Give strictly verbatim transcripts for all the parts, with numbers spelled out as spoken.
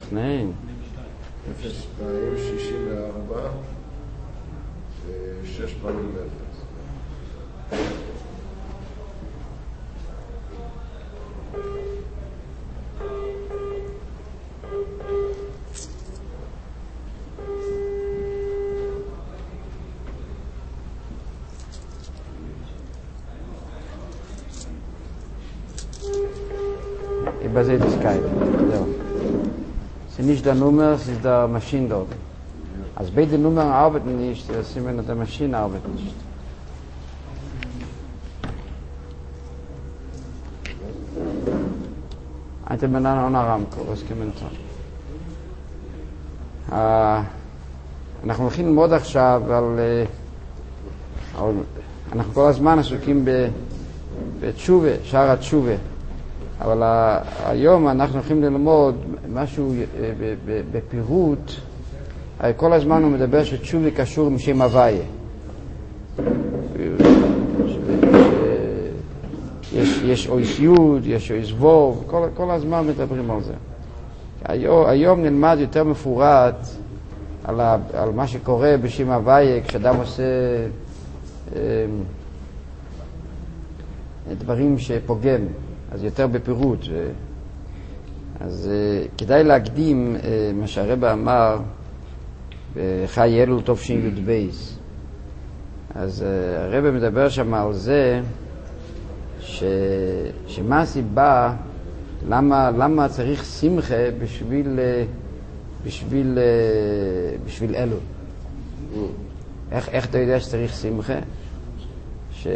שני. אפס פעמים שישים וארבע, שש פעמים אפס. Base des Skype. So. Es ist nicht der Nummer, es ist der Maschine dort. Als beide Nummern arbeiten nicht, das sind wir nur der Maschine arbeitet nicht. הייתם בנן עונה רמקו, רסקמנטון. אנחנו הולכים ללמוד עכשיו על... אנחנו כל הזמן עסוקים בתשובה, שער התשובה. אבל היום אנחנו הולכים ללמוד משהו בפירוט. כל הזמן הוא מדבר שתשובה קשור עם שם הוויה. יש, יש אויס יוד, יש אויס ווב, כל, כל הזמן מדברים על זה. היום, היום נלמד יותר מפורט על, ה, על מה שקורה בשם הוויה כשאדם עושה אה, דברים שפוגם. אז יותר בפירוט. אז כדאי להקדים מה שהרבא אמר בחי אלול טוב שין יוד בייס. אז הרבא מדבר שם על זה ש... שמה הסיבה למה, למה צריך שמחה בשביל, בשביל, בשביל אלול. איך, איך אתה יודע שצריך שמחה? ש...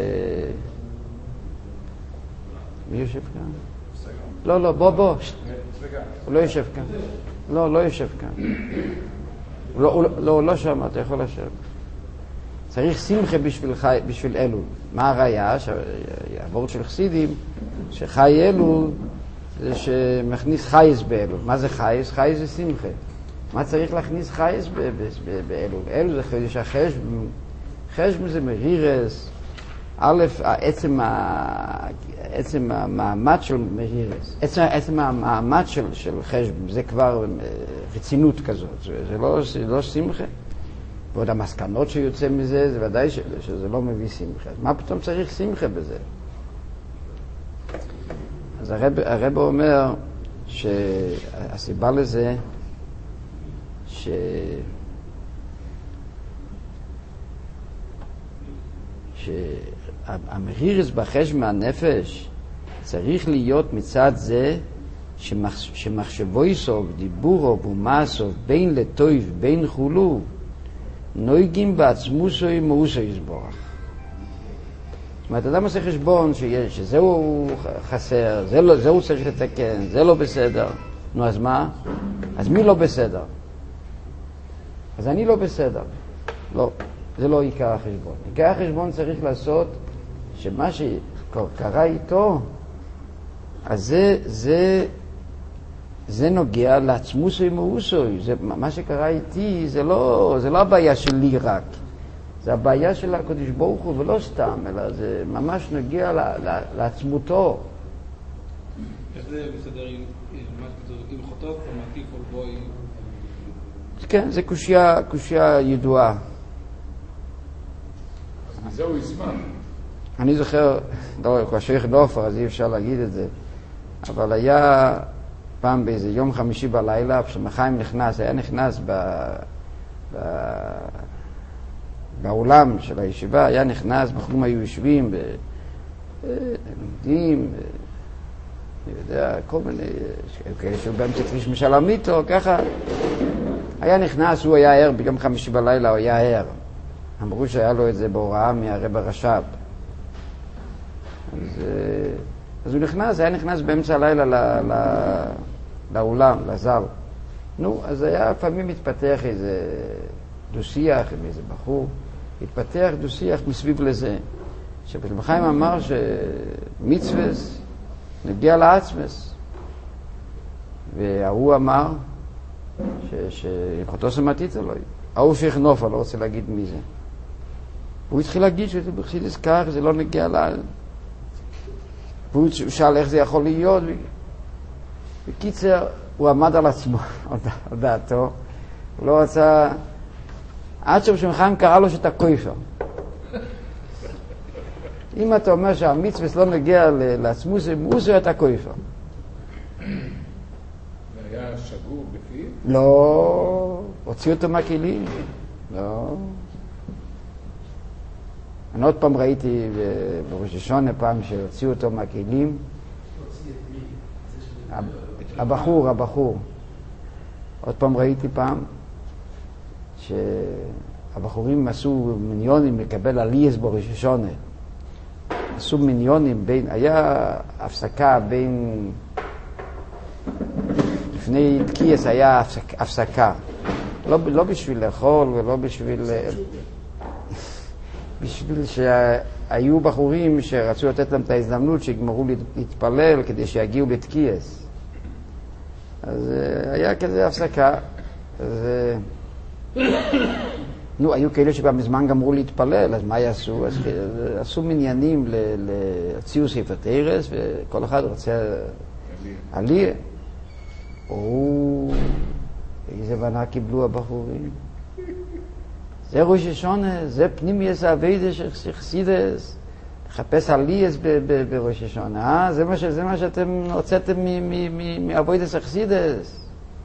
מי יושב כאן? לא, לא, בוא, בוא. הוא לא יושב כאן. לא, לא יושב כאן. לא, לא, לא שם, אתה יכול לשבת. צריך שמחה בשביל, חי, בשביל אלול. מה הראיה? שהעבוד של חסידים, שחי אלול זה שמכניס חייס באלול. מה זה חייס? חייס זה שמחה. מה צריך להכניס חייס באלול? אלול זה חייס שהחשב, חשב זה מרירס. א', עצם, עצם המעמד של מרירס, עצם, עצם המעמד של, של חשב, זה כבר רצינות כזאת, זה, זה לא, זה לא שמחה. ועוד המסקנות שיוצא מזה, זה ודאי ש, שזה לא מביא שמחה. מה פתאום צריך שמחה בזה? אז הרב, הרב אומר שהסיבה לזה, ש... שהמרירס בחש מהנפש צריך להיות מצד זה שמחשבו יסוב, דיבורו ומעשו בין לטויב בין חולו נויגים בעצמוסו ומאוסו יסבורך. זאת אומרת, אדם עושה חשבון שיש, שזהו חסר, זה לא, זהו צריך לתקן, זה לא בסדר. נו, אז מה? אז מי לא בסדר? אז אני לא בסדר. לא. זה לא עיקר החשבון. עיקר החשבון צריך לעשות שמה שקרה איתו, אז זה, זה, זה נוגע לעצמוסו ומאוסו. זה, מה שקרה איתי זה לא, זה לא הבעיה שלי רק. זה הבעיה של הקדוש ברוך הוא, ולא סתם, אלא זה ממש נוגע ל, ל, לעצמותו. איך זה בסדר עם חוטות או מטיף או בוי? כן, זה קושיה, קושיה ידועה. זהו יזמן. אני זוכר, כבר שייך דופר, אז אי אפשר להגיד את זה, אבל היה פעם באיזה יום חמישי בלילה, כשמחיים נכנס, היה נכנס ב, ב, באולם של הישיבה, היה נכנס, בחורים היו יושבים, לומדים, אני יודע, כל מיני, כאלה שהוא באמצע כביש משלמית או ככה, היה נכנס, הוא היה ער, ביום חמישי בלילה הוא היה ער. אמרו שהיה לו את זה בהוראה מהרב הרש"ב. אז, אז הוא נכנס, היה נכנס באמצע הלילה ל, ל, לאולם, לזל. נו, אז היה לפעמים מתפתח איזה דו-שיח עם איזה בחור, התפתח דו-שיח מסביב לזה. שבן חיים אמר שמצווס נגיע לעצמס. והוא אמר שיכולתו סמתית אלוהי. ההוא שיחנוף, אני לא רוצה להגיד מי זה. הוא התחיל להגיד שזה בחסידות כך, זה לא נגיע לה... והוא שאל איך זה יכול להיות. בקיצר, הוא עמד על עצמו, על דעתו, הוא לא רצה, עד שרבי חיים קרא לו שאתה כופר. אם אתה אומר שהמצווה לא נגיע לעצמוס ומוסר, אתה כופר. זה היה שגור בפיו? לא, הוציא אותו מהכלים. לא. אני עוד פעם ראיתי בראש השונה פעם שהוציאו אותו מהכלים. הבחור, הבחור. עוד פעם ראיתי פעם שהבחורים עשו מיניונים לקבל עלייס בראש השונה. עשו מיניונים בין, היה הפסקה בין, לפני תקייס היה הפסק, הפסקה. לא, לא בשביל לאכול ולא בשביל, בשביל שהיו בחורים שרצו לתת להם את ההזדמנות שיגמרו להתפלל כדי שיגיעו לתקייס. אז היה כזה הפסקה. אז נו, היו כאלה שגם מזמן גמרו להתפלל, אז מה יעשו? אז עשו מניינים להוציאו ספר תרס, וכל אחד רוצה עליה. או, איזה בנה קיבלו הבחורים. זה ראש השונה, זה פנימייס האביידה של חסידס, לחפש עלייס בראש השונה. אה? זה מה, זה מה שאתם הוצאתם מאביידה של חסידס.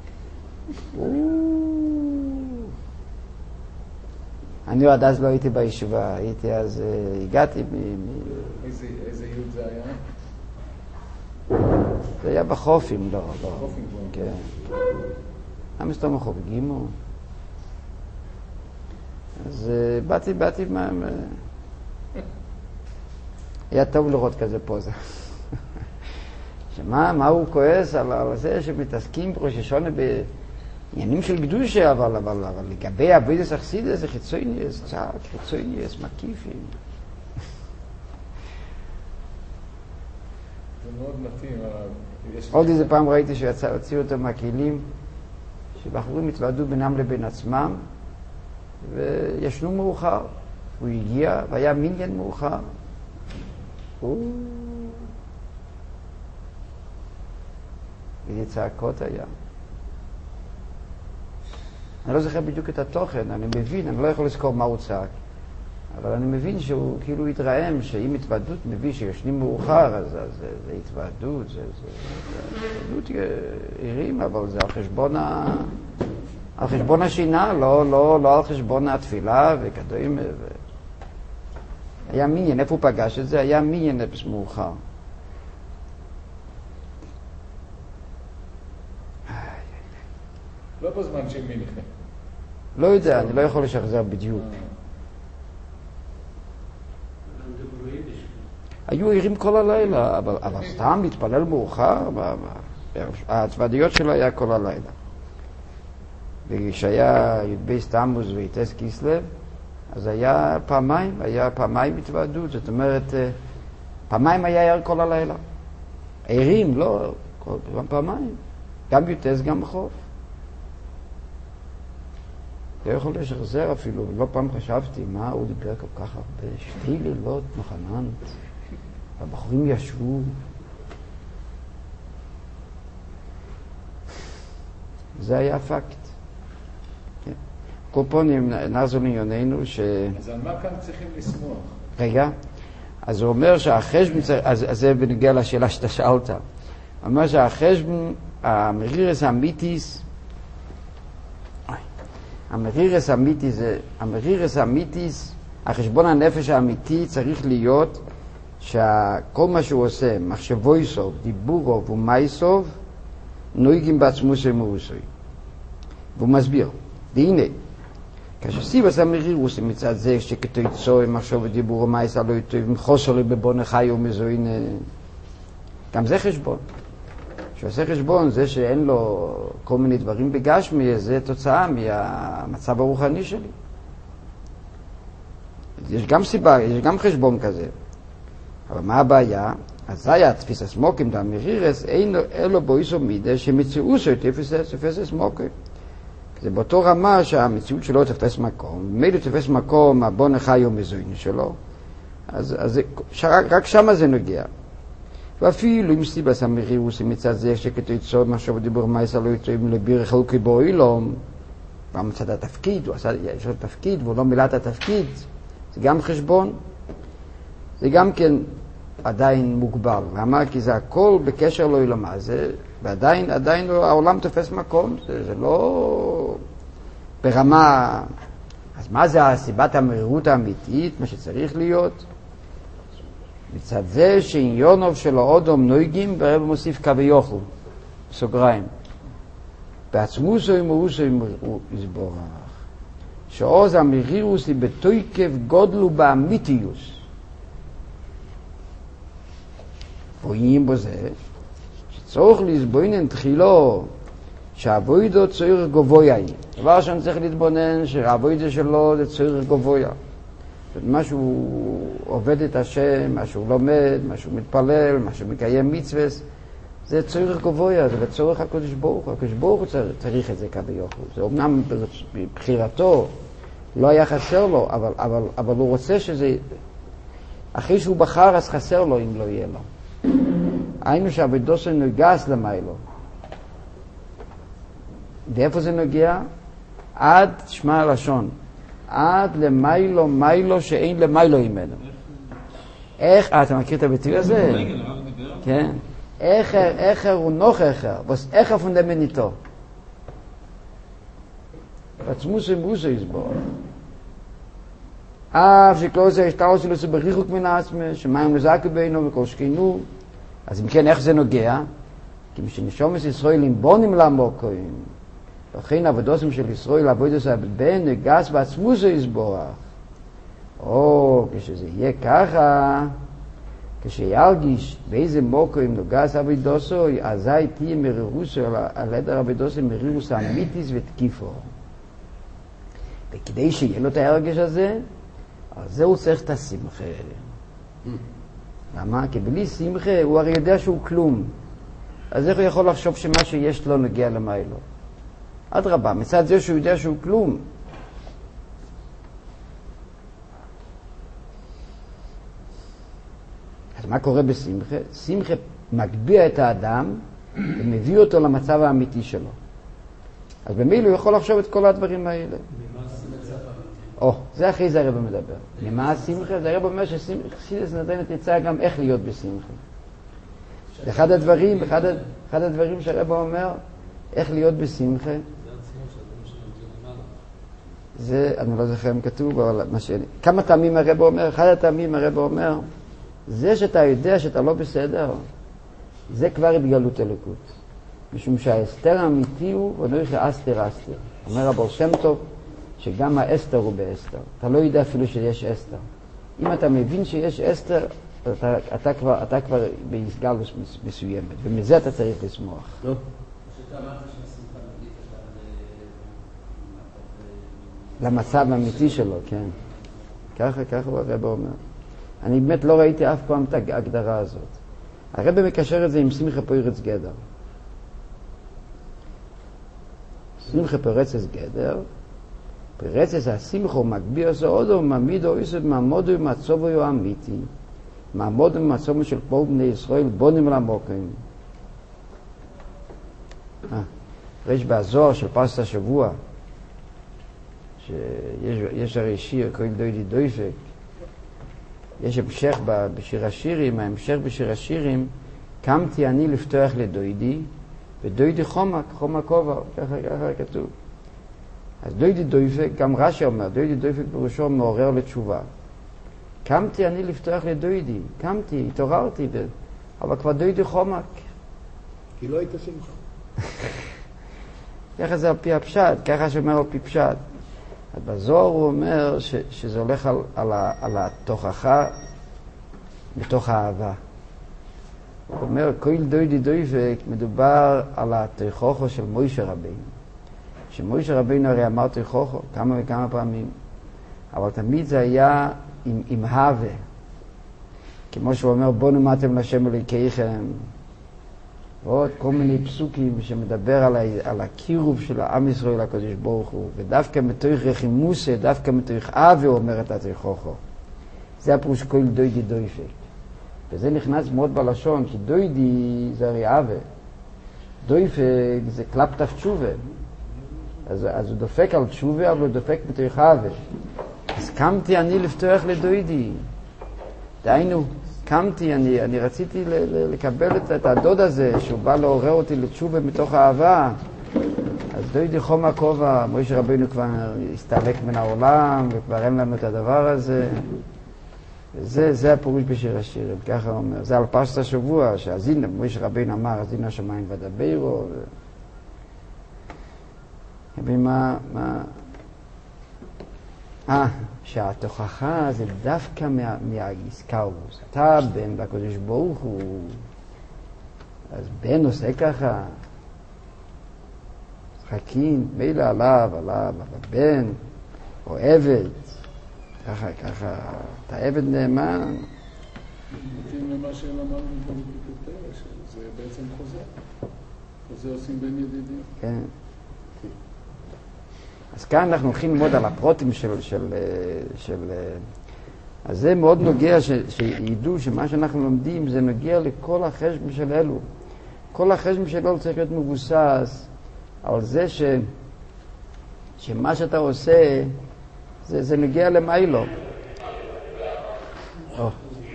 אני עד אז לא הייתי בישיבה, הייתי אז, הגעתי מ... איזה, איזה יוד זה היה? זה היה בחופים, לא, לא. בחופים כבר. כן. למה סתום החופגימו? אז באתי, באתי, מה... היה טוב לראות כזה פוזה. שמה, מה הוא כועס על, על זה שמתעסקים בראש השונה ב... עניינים של קדושה, אבל, אבל, אבל לגבי אביידס אכסידס זה חיצוניאס, צעק, חיצוניאס, מקיפים. זה מאוד מתאים. עוד איזה פעם ראיתי שהוציאו אותו מהכלים, שבחורים התוועדו בינם לבין עצמם, וישנו מאוחר. הוא הגיע, והיה מיניאן מאוחר. ואיזה צעקות היה. אני לא זוכר בדיוק את התוכן, אני מבין, אני לא יכול לזכור מה הוא צעק. אבל אני מבין שהוא כאילו התרעם, שאם התוועדות מביא שישנים מאוחר, אז, אז זה, זה התוועדות, זה, זה, זה התוועדות עירים, אבל זה על חשבון, ה, על חשבון השינה, לא, לא, לא על חשבון התפילה וכדומה. ו... היה מיניאן, איפה הוא פגש את זה? היה מיניאן אפס מאוחר. לא בזמן של מינכן. לא יודע, אני לא יכול לשחזר בדיוק. היו עירים כל הלילה, אבל, אבל סתם להתפלל מאוחר, הצוודיות שלו היה כל הלילה. וכשהיה י"ב תמוז ויטס כיסלב, אז היה פעמיים, היה פעמיים התוועדות, זאת אומרת, פעמיים היה ער כל הלילה. עירים, לא, כל פעמיים, גם יטס, גם בחוף. לא יכול לשחזר אפילו, לא פעם חשבתי, מה הוא דיבר כל כך הרבה, שתי לילות מחנן, והבחורים ישבו. זה היה פקט. כן. קופונים נעזו לענייננו ש... אז על מה כאן צריכים לשמוח? רגע, אז הוא אומר שהחשבון, אז, אז זה בנוגע לשאלה שאתה שאלת, הוא אומר שהחשבון, המרירס האמיתיס, המרירס האמיתיס, המרירס האמיתיס, החשבון הנפש האמיתי צריך להיות שכל מה שהוא עושה, מחשבו יסוב, דיבורו ומייסוב, נויגים בעצמו של מאוסוי. והוא מסביר, והנה, כאשר סיבס המרירוס מצד זה שכתוי צוי, מחשב ודיבור ומייס לא יטוב, חוסר לו בבון החי ומזוין, גם זה חשבון. שעושה חשבון, זה שאין לו כל מיני דברים בגשמי, זה תוצאה מהמצב הרוחני שלי. יש גם סיבה, יש גם חשבון כזה. אבל מה הבעיה? אז זה היה תפיס הסמוקים, דה מרירס, אין לו בו איסו מידה שמציאו שו תפס הסמוקים. זה באותו רמה שהמציאות שלו תפס מקום, מידו תפס מקום, הבון החי ומזוין שלו, אז, אז רק, רק שמה זה נוגע. ואפילו אם סיבס המרירוס מצד זה שכתוצאות משהו דיבור מייסה לא יוצאים לביר חלוקי באוילום, גם מצד התפקיד, הוא עשה, יש לו תפקיד והוא לא מילא את התפקיד, זה גם חשבון, זה גם כן עדיין מוגבל. למה? כי זה הכל בקשר לא ילמה, זה, ועדיין עדיין העולם תופס מקום, זה, זה לא ברמה. אז מה זה הסיבת המרירות האמיתית, מה שצריך להיות? מצד זה שעניונוב של האודום נויגים, ברב מוסיף כביוכל, סוגריים. בעצמוסו ומאוסו יסבורך. שעוז המרירוס היא בתויקף גודלו באמיתיוס. רואים בו זה, שצורך לסבונן תחילו, שהאבוידו צורך גבויה היא. דבר שאני צריך להתבונן, שהאבוידו שלו זה צורך גבויה. מה שהוא עובד את השם, מה שהוא לומד, מה שהוא מתפלל, מה שהוא מקיים מצוות, זה צורך גבויה, זה לצורך הקדוש ברוך הוא. הקדוש ברוך הוא צריך את זה כביכול. זה אומנם בבחירתו לא היה חסר לו, אבל, אבל, אבל הוא רוצה שזה, אחרי שהוא בחר אז חסר לו אם לא יהיה לו. היינו שהעבודתו נוגס למיילו. ואיפה זה נוגע? עד, שמע הלשון, עד למיילו מיילו שאין למיילו ממנו. איך, אה, אתה מכיר את הביטוי הזה? כן. אחר, אחר הוא נוח אחר, ואז אחר פונדמנטו. עצמוס ומוסו יסבור. אף שכל זה השתאו שלו זה בריחוק מן העצמה, שמים לזקו בינו וכל שכינו. אז אם כן, איך זה נוגע? כי משנשומס ישראל עם בונים למוקוים, לכן עבודוסים של ישראל, עבודוס הבן נגס בעצמוס יסבורך. או כשזה יהיה ככה, כשירגיש באיזה מוקוים נוגס עבודוסו, אזי תהיה מרירוסו על עדר עבודוסו מרירוס האמיתיס ותקיפו. וכדי שיהיה לו את ההרגש הזה, אז זהו צריך את השמחה. למה? כי בלי שמחה הוא הרי יודע שהוא כלום. אז איך הוא יכול לחשוב שמה שיש לו נגיע למיילו? אדרבה, מצד זה שהוא יודע שהוא כלום. אז מה קורה בשמחה? שמחה מגביה את האדם ומביא אותו למצב האמיתי שלו. אז במילא הוא יכול לחשוב את כל הדברים האלה. או, זה אחרי זה הרב מדבר. ממה השמחה? זה הרב אומר שחסידות נותנת עצה גם איך להיות בשמחה. אחד הדברים, אחד, אחד הדברים שהרב אומר, איך להיות בשמחה. זה, אני לא זוכר אם כתוב, אבל מה ש... כמה טעמים הרב אומר, אחד הטעמים הרב אומר, זה שאתה יודע שאתה לא בסדר, זה כבר התגלות אלוקות. משום שהאסתר האמיתי הוא, ונוח אסתר אסתר. אומר הבעל שם טוב, שגם האסתר הוא באסתר. אתה לא יודע אפילו שיש אסתר. אם אתה מבין שיש אסתר, אתה, אתה, כבר, אתה כבר בהסגלות מסוימת, ומזה אתה צריך לשמוח. טוב. למצב האמיתי שלו, כן. ככה, ככה הוא הרב אומר. אני באמת לא ראיתי אף פעם את ההגדרה הזאת. הרב מקשר את זה עם שמחה פורץ גדר. שמחה פורצת גדר, פרצת השמחה מגביה זה עוד או מעמיד או יסוד מעמוד ומצובו יו אמיתי. מעמוד ומצובו של כל בני ישראל בונים למוקרים. יש בזוהר של פרשת השבוע, שיש הרי שיר, קוראים דוידי דויפק, יש המשך בשיר השירים, ההמשך בשיר השירים, קמתי אני לפתוח לדוידי, ודוידי חומק, חומק כובע, ככה, ככה כתוב. אז דוידי דויפק, גם רש"י אומר, דוידי דויפק בראשו מעורר לתשובה. קמתי אני לפתוח לדוידי, קמתי, התעוררתי, אבל כבר דוידי חומק. כי לא היית שמחה. ככה זה על פי הפשט, ככה שאומר על פי פשט. אז בזוהר הוא אומר ש, שזה הולך על, על, ה, על התוכחה בתוך האהבה. הוא אומר, כל דוידי דויפק מדובר על התוכחו של מוישה רבינו. שמוישה רבינו הרי אמר תוכחו כמה וכמה פעמים, אבל תמיד זה היה עם, עם הווה. כמו שהוא אומר, בוא נאמרתם לשם אלוהיכם. ועוד כל מיני פסוקים שמדבר על, ה, על הקירוב של העם ישראל לקדוש ברוך הוא, ודווקא מתוך רחימוסה, דווקא מתוך אהבה הוא אומר את התוכחו. זה הפירוש כל דוידי דויפק. וזה נכנס מאוד בלשון, כי דוידי זה הרי אווה. דויפק זה קלפטף תשובה. אז, אז הוא דופק על תשובה, אבל הוא דופק בתוך אווה. אז קמתי אני לפתוח לדוידי. דיינו, קמתי, אני, אני רציתי ל, ל, לקבל את, את הדוד הזה, שהוא בא לעורר אותי לתשובה מתוך האהבה. אז דוידי חום הכובע, מוישה רבינו כבר הסתלק מן העולם, וכבר אין לנו את הדבר הזה. וזה, זה הפירוש בשיר השירים, ככה הוא אומר. זה על פרשת השבוע, שהזינה, מוישה רבינו אמר, הזינה השמיים ודברו. ו... ומה, מה... אה, שהתוכחה זה דווקא מה, מהאיסקאוס. אתה בן בקודש ברוך הוא, אז בן עושה ככה, חכים, מילא עליו, עליו, אבל בן, או עבד, ככה, ככה, אתה עבד נאמן. מתאים למה שלמדנו בקטוטרה, שזה בעצם חוזה. חוזה עושים בין ידידים. כן. אז כאן אנחנו הולכים ללמוד על הפרוטים של, של, של... אז זה מאוד נוגע ש, שידעו שמה שאנחנו לומדים זה נוגע לכל החשבון של אלו. כל החשבון של אלו צריך להיות מבוסס על זה ש, שמה שאתה עושה זה, זה נוגע למיילו. או.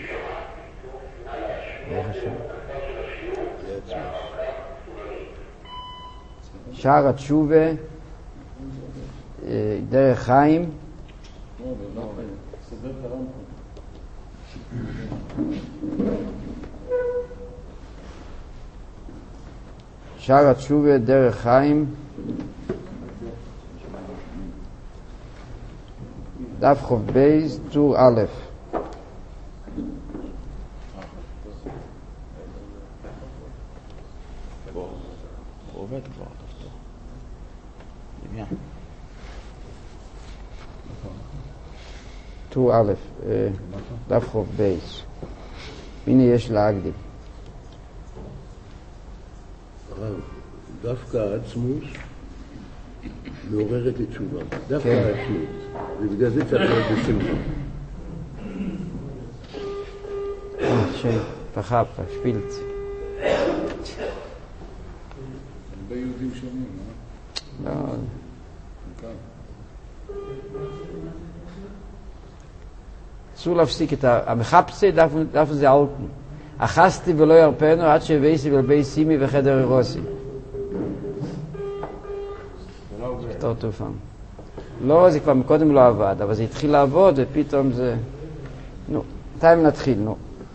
שער התשובה דרך חיים. שער התשובה דרך חיים, דף חוב בייס, טור א'. עובד כבר, דמיין. טור א', דף חוב בייס. הנה יש להקדים. דווקא העצמוס מעוררת לתשובה. דווקא העצמוס. ובגלל זה צריך להיות בשמחה. אה, שי, פחפ, שפילץ. הרבה יהודים שונים, אה? לא. אסור להפסיק את המחפשי, דף זה אלטן. אחסתי ולא ירפנו עד שהבייסי ולבי סימי וחדר אירוסי. תור תופם. לא, זה כבר מקודם לא עבד, אבל זה התחיל לעבוד ופתאום זה... נו, מתי נתחיל, נו.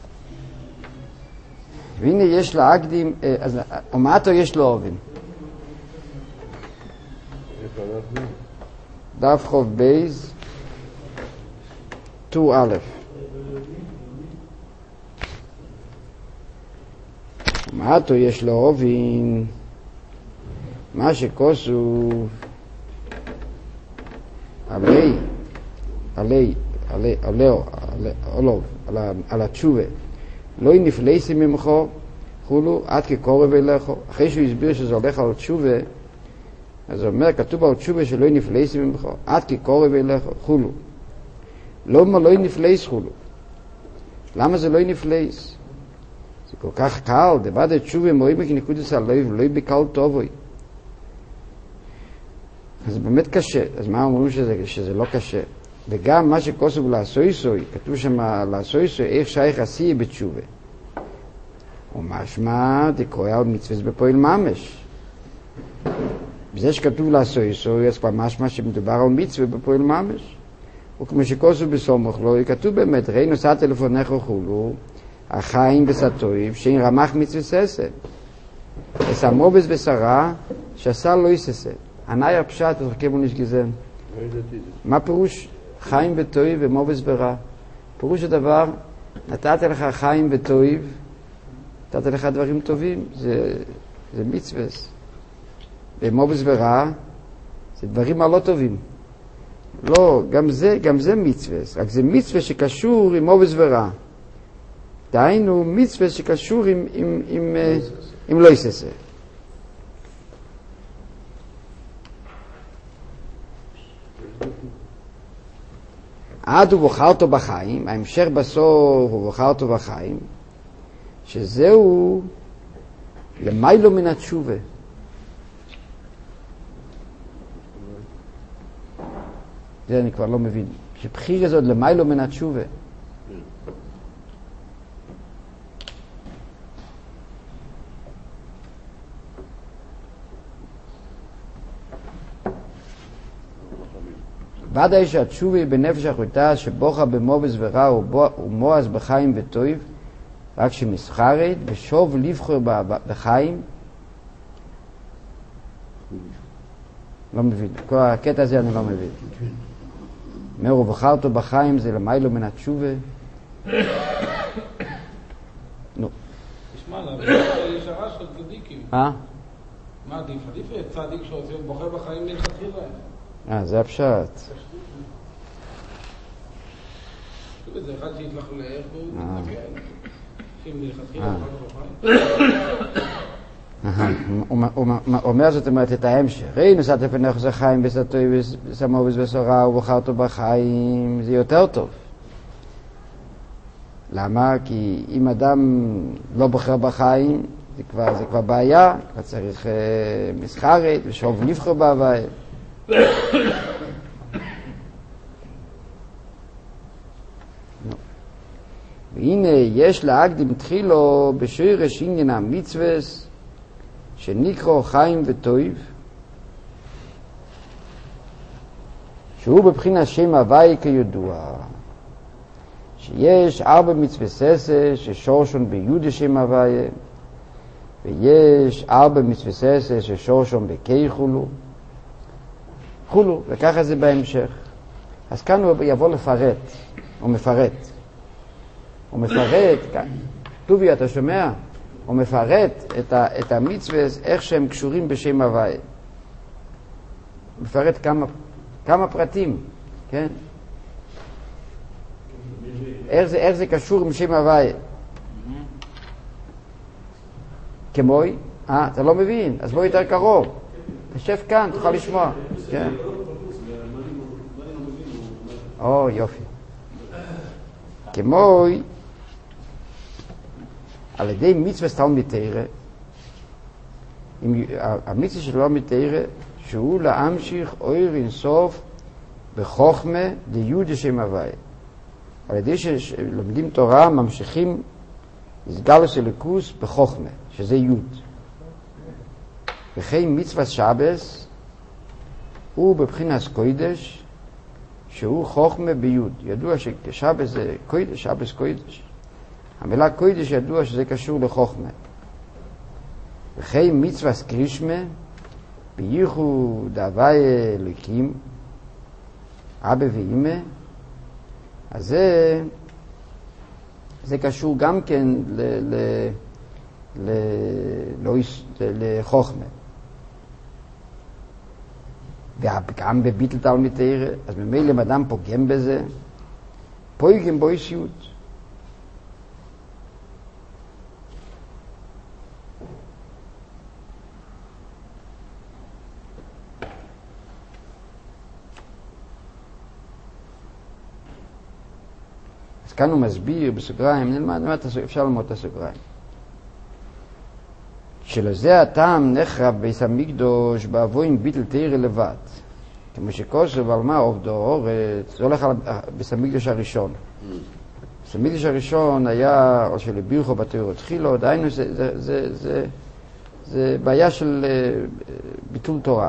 והנה יש להקדים, אז אומתו יש לו אובן. דף חוב בייז, טור א'. אומתו יש לו אובן, מה שכוסו עלי, עלי, עלי, עליו, עליו, על התשובה. לא נפלסי ממך, חולו, עד כקורב אליך. אחרי שהוא הסביר שזה הולך על תשובה, אז הוא אומר, כתוב על תשובה שלא נפלסי ממך, עד כקורב אליך, חולו. לא מה לא נפלס חולו. למה זה לא נפלס? זה כל כך קל, דבד את תשובה מורים כנקודס הלב, לא בקל טובוי. אז זה באמת קשה. אז מה אומרים שזה, שזה לא קשה? וגם מה שכוסו לעשוי סוי, כתוב שם לעשוי סוי, איך שייך עשי בתשובה. ומשמע דקרוא על מצווה בפועל ממש. בזה שכתוב לעשוי סוי, אז כבר משמע שמדובר על מצווה בפועל ממש. וכמו שכוסו בסומך לו, כתוב באמת, ראי נוסעת טלפונך וכולו, החיים וסתויב, שאין רמח מצווה ססה. אסמובס בשרה, שעשה לא יססה. ענאי הפשט ותחכם ונשגזם. מה פירוש חיים וטויב ומובס ברע? פירוש הדבר, נתתי לך חיים וטויב, נתתי לך דברים טובים, זה, זה מצווה. ומובס ברע, זה דברים הלא טובים. לא, גם זה, גם זה מצווה. רק זה מצווה שקשור עם מובס ברע. דהיינו מצווה שקשור עם, עם, עם, עם, עם לא יססה. עד הוא בוחר אותו בחיים, ההמשך בסוף הוא בוחר אותו בחיים, שזהו למיילו מן התשובה. זה אני כבר לא מבין. שבחיר הזאת למיילו מן התשובה. ודאי שהתשובה היא בנפש אחותה שבוכה במובס ורע ומועז בחיים וטויב, רק שמסחרת ושוב לבחור בחיים. לא מבין. כל הקטע הזה אני לא מבין. אומר ובחרתו בחיים זה למיילו מן התשובה. נו. תשמע, יש הרע של צדיקים. אה? מה עדיף? עדיף צדיק שעושה בוחר בחיים מלכתחילה. אה, זה הפשט. זה אחד שהתלך לאיך והוא מתנגן. אחים מלכתחילה הוא אומר זאת אומרת את ההמשך. ראי נוסעת לפניך זה חיים בסתוי ושמו ובשורה ובחרתו בחיים, זה יותר טוב. למה? כי אם אדם לא בוחר בחיים זה כבר, זה כבר בעיה, כבר צריך מסחרת ושוב לבחור בהוואי. והנה יש להקדים תחילו בשורש עניין המצווס שנקרא חיים וטויב, שהוא בבחינת שם הוואי כידוע, שיש ארבע מצווססה ששורשון ביהודה שם הוואי, ויש ארבע מצווססה ששורשון בקי חולו חולו, וככה זה בהמשך. אז כאן הוא יבוא לפרט, הוא מפרט. הוא מפרט, טובי אתה שומע? הוא מפרט את, ה, את המצווה, איך שהם קשורים בשם הוואי. הוא מפרט כמה, כמה פרטים, כן? איך זה, איך זה קשור עם שם הוואי? כמוי? אה, אתה לא מבין, אז בוא יותר קרוב. תשב כאן, תוכל לשמוע. כן. או, יופי. כמוי, על ידי מצווה תלמיד תורה, המצווה של תלמיד תורה, שהוא להמשיך אור אינסוף בחוכמה ליהודה שם הוואי. על ידי שלומדים תורה, ממשיכים הסגלוס אלוקוס בחוכמה, שזה יוד. וכן מצוות שבס הוא בבחינת קודש, שהוא חוכמה ביוד. ידוע ששבס זה קודש, שבס קודש. המילה קודש ידוע שזה קשור לחוכמה. וכן מצוות קרישמה בייחוד הוואי אלוקים, אבא ואמא, אז זה, זה קשור גם כן ל, ל, ל, ל, לחוכמה. וגם בביטל תלמיד תורה, אז ממילא אם אדם פוגם בזה, פוגם בו אישיות. אז כאן הוא מסביר בסוגריים, נלמד, נלמד, אפשר ללמוד את הסוגריים. שלזה הטעם נחרב ביס המקדוש באבוין ביטל תורה לבד. כמו שכוסף על מה עובדו אורץ, זה הולך על ביס המקדוש הראשון. ביס המקדוש הראשון היה, או של בירכו בתורה תחילו, דהיינו זה, זה, זה, זה, זה בעיה של ביטול תורה.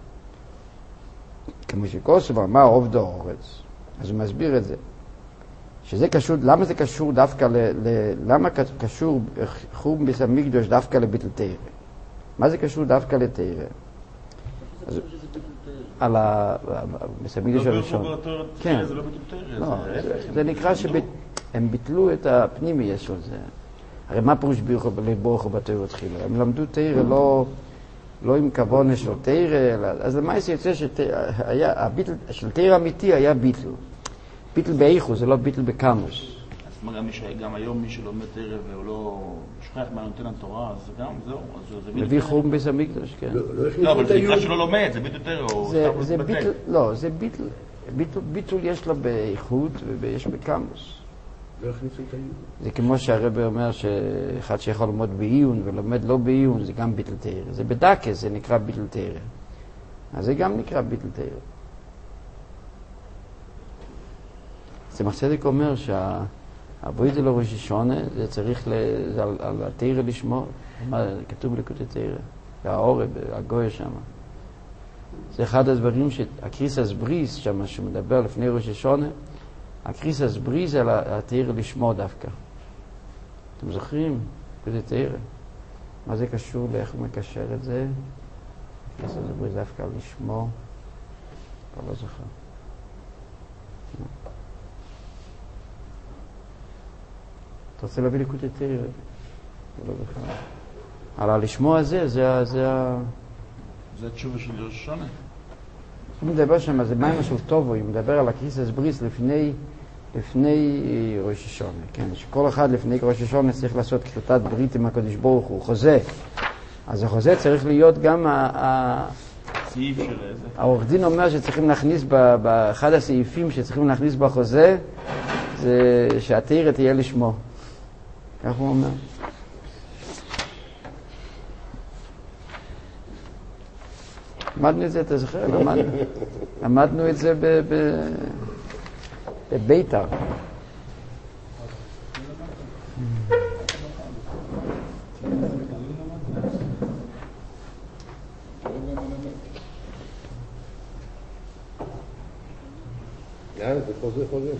כמו שכוסף על מה עובדו אורץ, אז הוא מסביר את זה. שזה קשור, למה זה קשור דווקא ל, ל למה קשור חום ביס המקדוש דווקא לביטל תורה? מה זה קשור דווקא לתורה? אז על ה ביס המקדוש הראשון. כן. זה לא ביטול תורה. לא, זה נקרא שהם ביטלו את הפנימי של זה. הרי מה פירוש לבורכו בתורה תחילה? הם למדו תורה לא לא עם כוונה של תורה, אז למעשה יוצא שהביטל של תורה אמיתי היה ביטל. ביטל באיכו, זה לא ביטל בקמוס. אז מה גם, גם היום מי שלומד תורה והוא לא שוכח מה נותן התורה, אז גם זהו, אז זה ביטל. מביא חום ביס המקדוש, כן. לא, אבל זה נקרא שלא לומד, זה ביטל תורה. זה ביטל, לא, זה ביטל, ביטול יש לו באיכות ויש בקמוס. לא הכניסו את העיון. זה כמו שהרב אומר שאחד שיכול ללמוד בעיון ולומד לא בעיון, זה גם ביטל תורה. זה בדקה, זה נקרא ביטל תורה. אז זה גם נקרא ביטל תורה. צמח צדק אומר שהברית זה לא ראש השונה, זה צריך ל... זה על, על התורה לשמור. כתוב בליקוטי תורה. והאורב, הגוי שם. זה אחד הדברים שהקריסס בריס שם, שמדבר לפני ראש השונה, הקריסס בריס על התורה לשמור דווקא. אתם זוכרים? זה תורה. מה זה קשור לאיך הוא מקשר את זה? הקריסס בריס דווקא לשמור. כבר לא זוכר. אתה רוצה להביא ליקוטי תורה? לא זוכר. על הלשמוע הזה, זה, זה ה... זה התשובה של ראש השונה. הוא מדבר שם, זה מים של טובו, הוא מדבר על הקריסס בריס לפני, לפני ראש השונה, כן? שכל אחד לפני ראש השונה צריך לעשות כריתת ברית עם הקדוש ברוך הוא, חוזה. אז החוזה צריך להיות גם ה... סעיף של איזה? העורך דין אומר שצריכים להכניס, באחד הסעיפים שצריכים להכניס בחוזה, זה שהתורה תהיה לשמו. כך הוא אומר. למדנו את זה, אתה זוכר? למדנו, למדנו את זה בביתר. יאללה, זה חוזר, חוזר.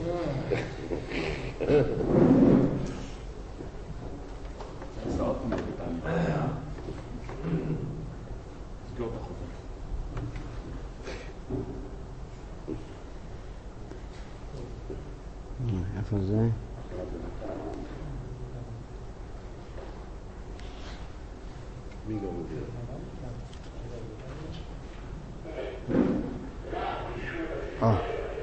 איפה זה? מי גם מודיע? אה.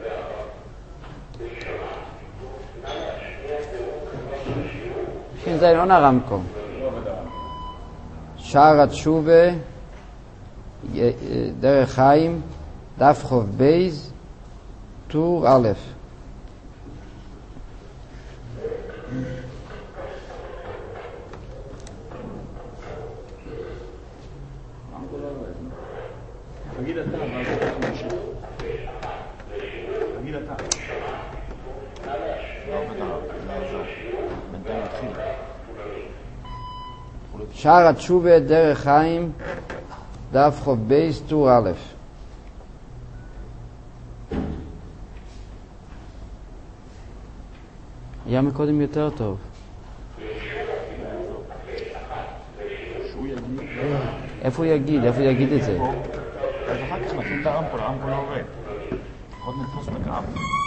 שין זה לא נרמקו. שער התשובה, דרך חיים, דף חוב בייז, טור א'. תגיד אתה, מה זה אתה משה? תגיד אתה. לא, בטח, בינתיים נתחיל. שער התשובה, דרך חיים, דף חוב בייז, טור א'. היה מקודם יותר טוב. איפה הוא יגיד? איפה הוא יגיד את זה? אז אחר כך נתחיל את הרמפול, הרמפול לא עובד. עוד נתפוס את הקרב.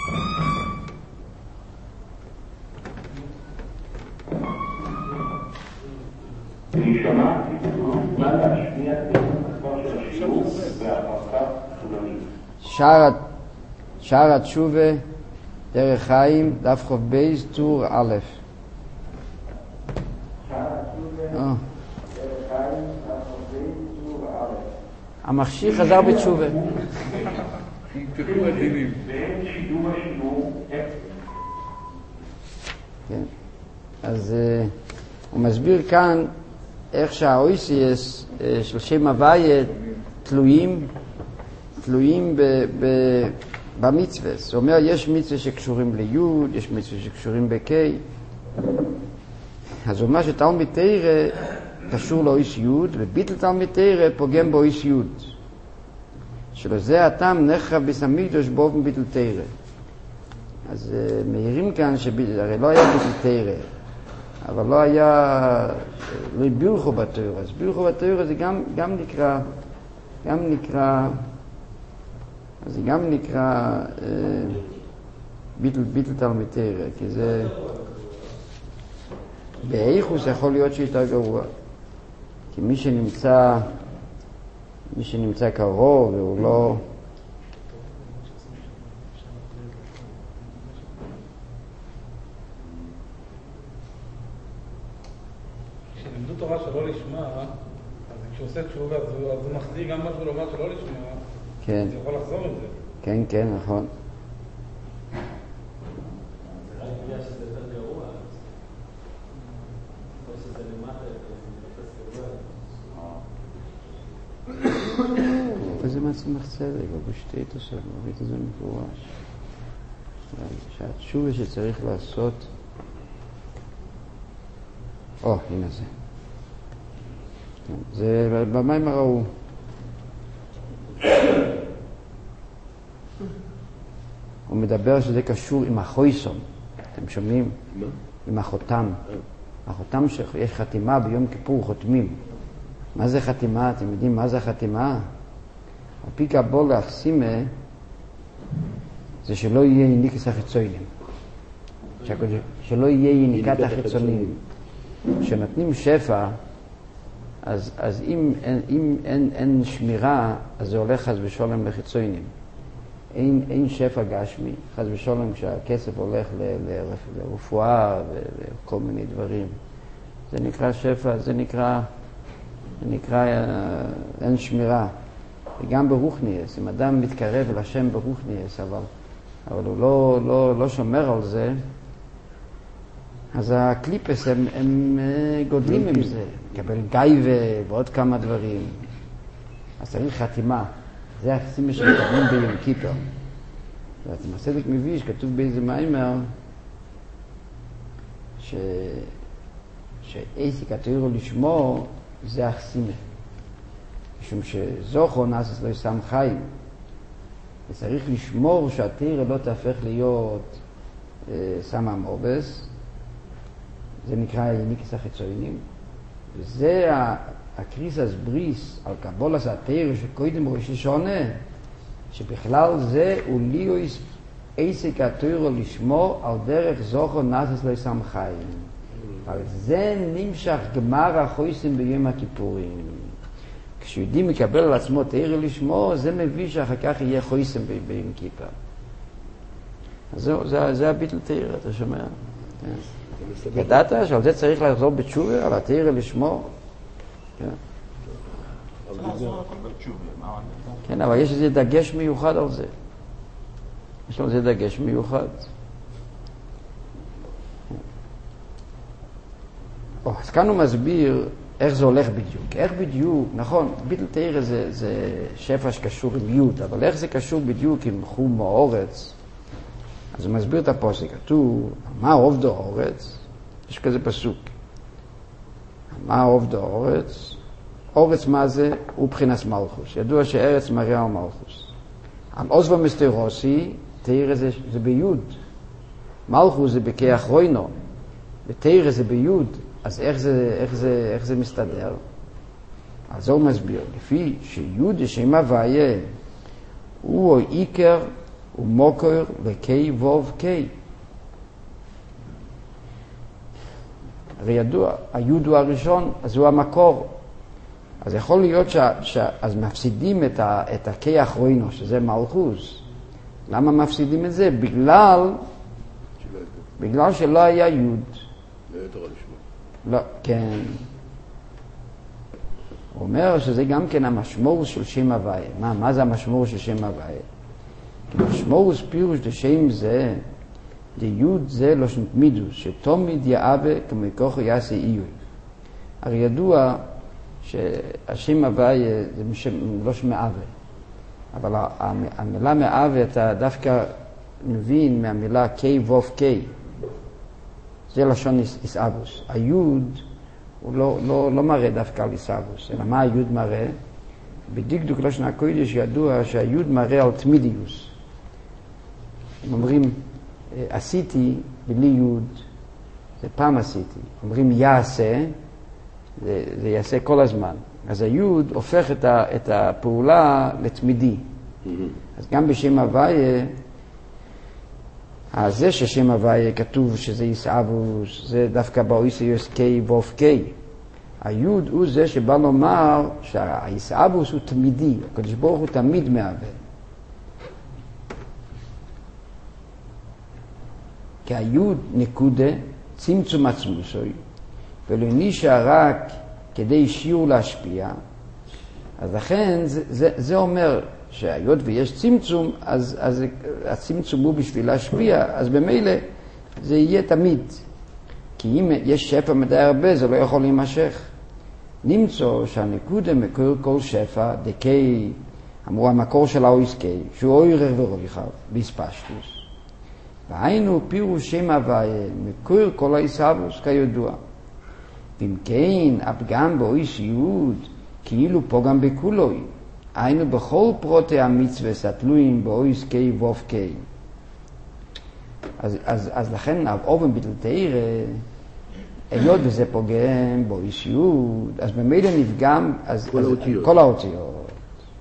שער התשובה, דרך חיים, דף חוב בייז, טור א'. המכשיר חזר בתשובה. כן. אז הוא מסביר כאן איך שהאויסיאס של שם הוויה תלויים תלויים במצווה. זאת אומרת, יש מצווה שקשורים ליוד, יש מצווה שקשורים בקי. אז הוא אומר שתלמיד תורה קשור לאיש יוד, וביטל תלמיד תורה פוגם באיש יוד. שלזה הטעם נחרב ביס המקדוש באופן ביטל תורה. אז מהירים כאן שהרי לא היה ביטל תורה, אבל לא היה, לא בירכו בתורה. אז בירכו בתורה זה גם, גם נקרא, גם נקרא, אז זה גם נקרא אה, ביטל, ביטל תלמיד תורה, כי זה באיכוס יכול להיות שיותר גרוע. כי מי שנמצא, מי שנמצא קרוב והוא לא... כשלימדו תורה שלא לשמה, אז כשהוא עושה תשובה, אז הוא מחזיר גם משהו לומר שלא לשמה, כן. אז הוא יכול לחזור עם זה. כן, כן, נכון. זה רק בגלל שזה יותר גרוע. עצמך צדק, או בשתי תוספות, ראית את זה מפורש. שהתשובה שצריך לעשות, או, הנה זה. זה במים הראו. הוא מדבר שזה קשור עם החויסון. אתם שומעים? מה? עם החותם. החותם שיש חתימה ביום כיפור חותמים. מה זה חתימה? אתם יודעים מה זה החתימה? על פי קבולה סימה זה שלא יהיה יניקס החיצונים. שלא יהיה יניקת החיצונים. כשנותנים שפע, אז, אז אם, אין, אם אין, אין שמירה, אז זה הולך חס ושלום לחיצונים. אין, אין שפע גשמי, חס ושלום כשהכסף הולך ל, ל, לרפואה וכל מיני דברים. זה נקרא שפע, זה נקרא, זה נקרא אין שמירה. וגם ברוחניאס, אם אדם מתקרב אל השם ברוחניאס, אבל, אבל הוא לא, לא, לא שומר על זה, אז הקליפס הם, הם גודלים עם זה, מקבל גייבה ועוד כמה דברים. אז צריך חתימה, זה החסימה שמקבלים ביום כיפר. אז בסדק מביש כתוב באיזה מיימר ש... שאיסי כתירו לשמור זה החסימה. משום שזוכו נאסס לא ישם חיים. וצריך לשמור שהתירה לא תהפך להיות אה, סמה מובס. זה נקרא יניקס החיצונים. וזה הקריסס בריס על קבולס התירה שקודם ראש השונה, שבכלל זה הוא ליאויס עסק התירה לשמור על דרך זוכו נאסס לא ישם חיים. אבל זה נמשך גמר החויסים ביום הכיפורים. כשיהודי מקבל על עצמו תירה לשמור, זה מביא שאחר כך יהיה חויסים ביום כיפר. אז זהו, זה, זה הביטל תירה, אתה שומע? כן. ידעת שעל זה צריך לחזור בתשובה, על התירה לשמור? כן. כן, אבל יש איזה דגש מיוחד על זה. יש לו איזה דגש מיוחד. או, אז כאן הוא מסביר איך זה הולך בדיוק. איך בדיוק, נכון, ביטל תירה זה, זה שפע שקשור עם יוד, אבל איך זה קשור בדיוק עם חום האורץ? אז הוא מסביר את הפוסק. כתוב, מה עובד האורץ? יש כזה פסוק. מה עובד האורץ? אורץ מה זה? הוא בחינס מלכוס. ידוע שארץ מראה על מלכוס. על עוזבו מסתירוסי, תירה זה, זה ביוד. מלכוס זה בכיח רוינו. ותירה זה ביוד. אז איך זה, איך זה, איך זה מסתדר? אז הוא מסביר. לפי שיוד שם הוויה הוא עיקר ומוקר לקי ווב קי. הרי ידוע, היוד הוא הראשון, אז הוא המקור. אז יכול להיות ש, ש, אז מפסידים את, ה, את הקי האחרונו, שזה מלכוס. למה מפסידים את זה? בגלל, בגלל שלא היה יוד. לא היה תורה לשמוע. לא, כן. הוא אומר שזה גם כן המשמעות של שם הוויה. מה, מה זה המשמעות של שם הוויה? המשמעות פירוש לשם זה, דיוד זה לא שנתמידוס, שתומיד יאווה כמכוחו יעשה איוי. הרי ידוע שהשם הוויה זה משם, לא שמאווה. אבל המילה מאווה אתה דווקא מבין מהמילה קי ווף קי. זה לשון איסאבוס. היוד הוא לא, לא, לא מראה דווקא על איסאבוס, אלא מה היוד מראה? בדקדוק לשון הקודש ידוע שהיוד מראה על תמידיוס. הם אומרים, עשיתי בלי יוד, זה פעם עשיתי. אומרים יעשה, זה, זה יעשה כל הזמן. אז היוד הופך את, ה, את הפעולה לתמידי. Mm-hmm. אז גם בשם הוויה, אז זה ששם הוויה כתוב שזה איסאבוס, זה דווקא באויסיוס קי ואוף קי. היוד הוא זה שבא לומר שהאיסאבוס הוא תמידי, הקדוש ברוך הוא תמיד מהווה. כי היוד נקודה צמצום עצמוסוי, ולא נשאר רק כדי שיעור להשפיע. אז לכן זה, זה, זה אומר שהיות ויש צמצום, אז, אז הצמצום הוא בשביל להשפיע, אז במילא זה יהיה תמיד. כי אם יש שפע מדי הרבה, זה לא יכול להימשך. נמצא שהנקודה מקור כל שפע, דקי אמרו המקור של האויסקי, שהוא אוירר ורויחב, ביספשטוס. והיינו פירוש שם הוויה, מקור כל הישאבוס כידוע. ואם כן, הפגם באויסיות, כאילו פה גם בכולוי. היינו בכל פרוטי המצווה סתלויים באויסקי ואופקי. אז, אז, אז לכן אובן ביטל תאיר, היות וזה פוגם באישיות, אז במילא נפגם אז, כל אז, האותיות. כל האותיות.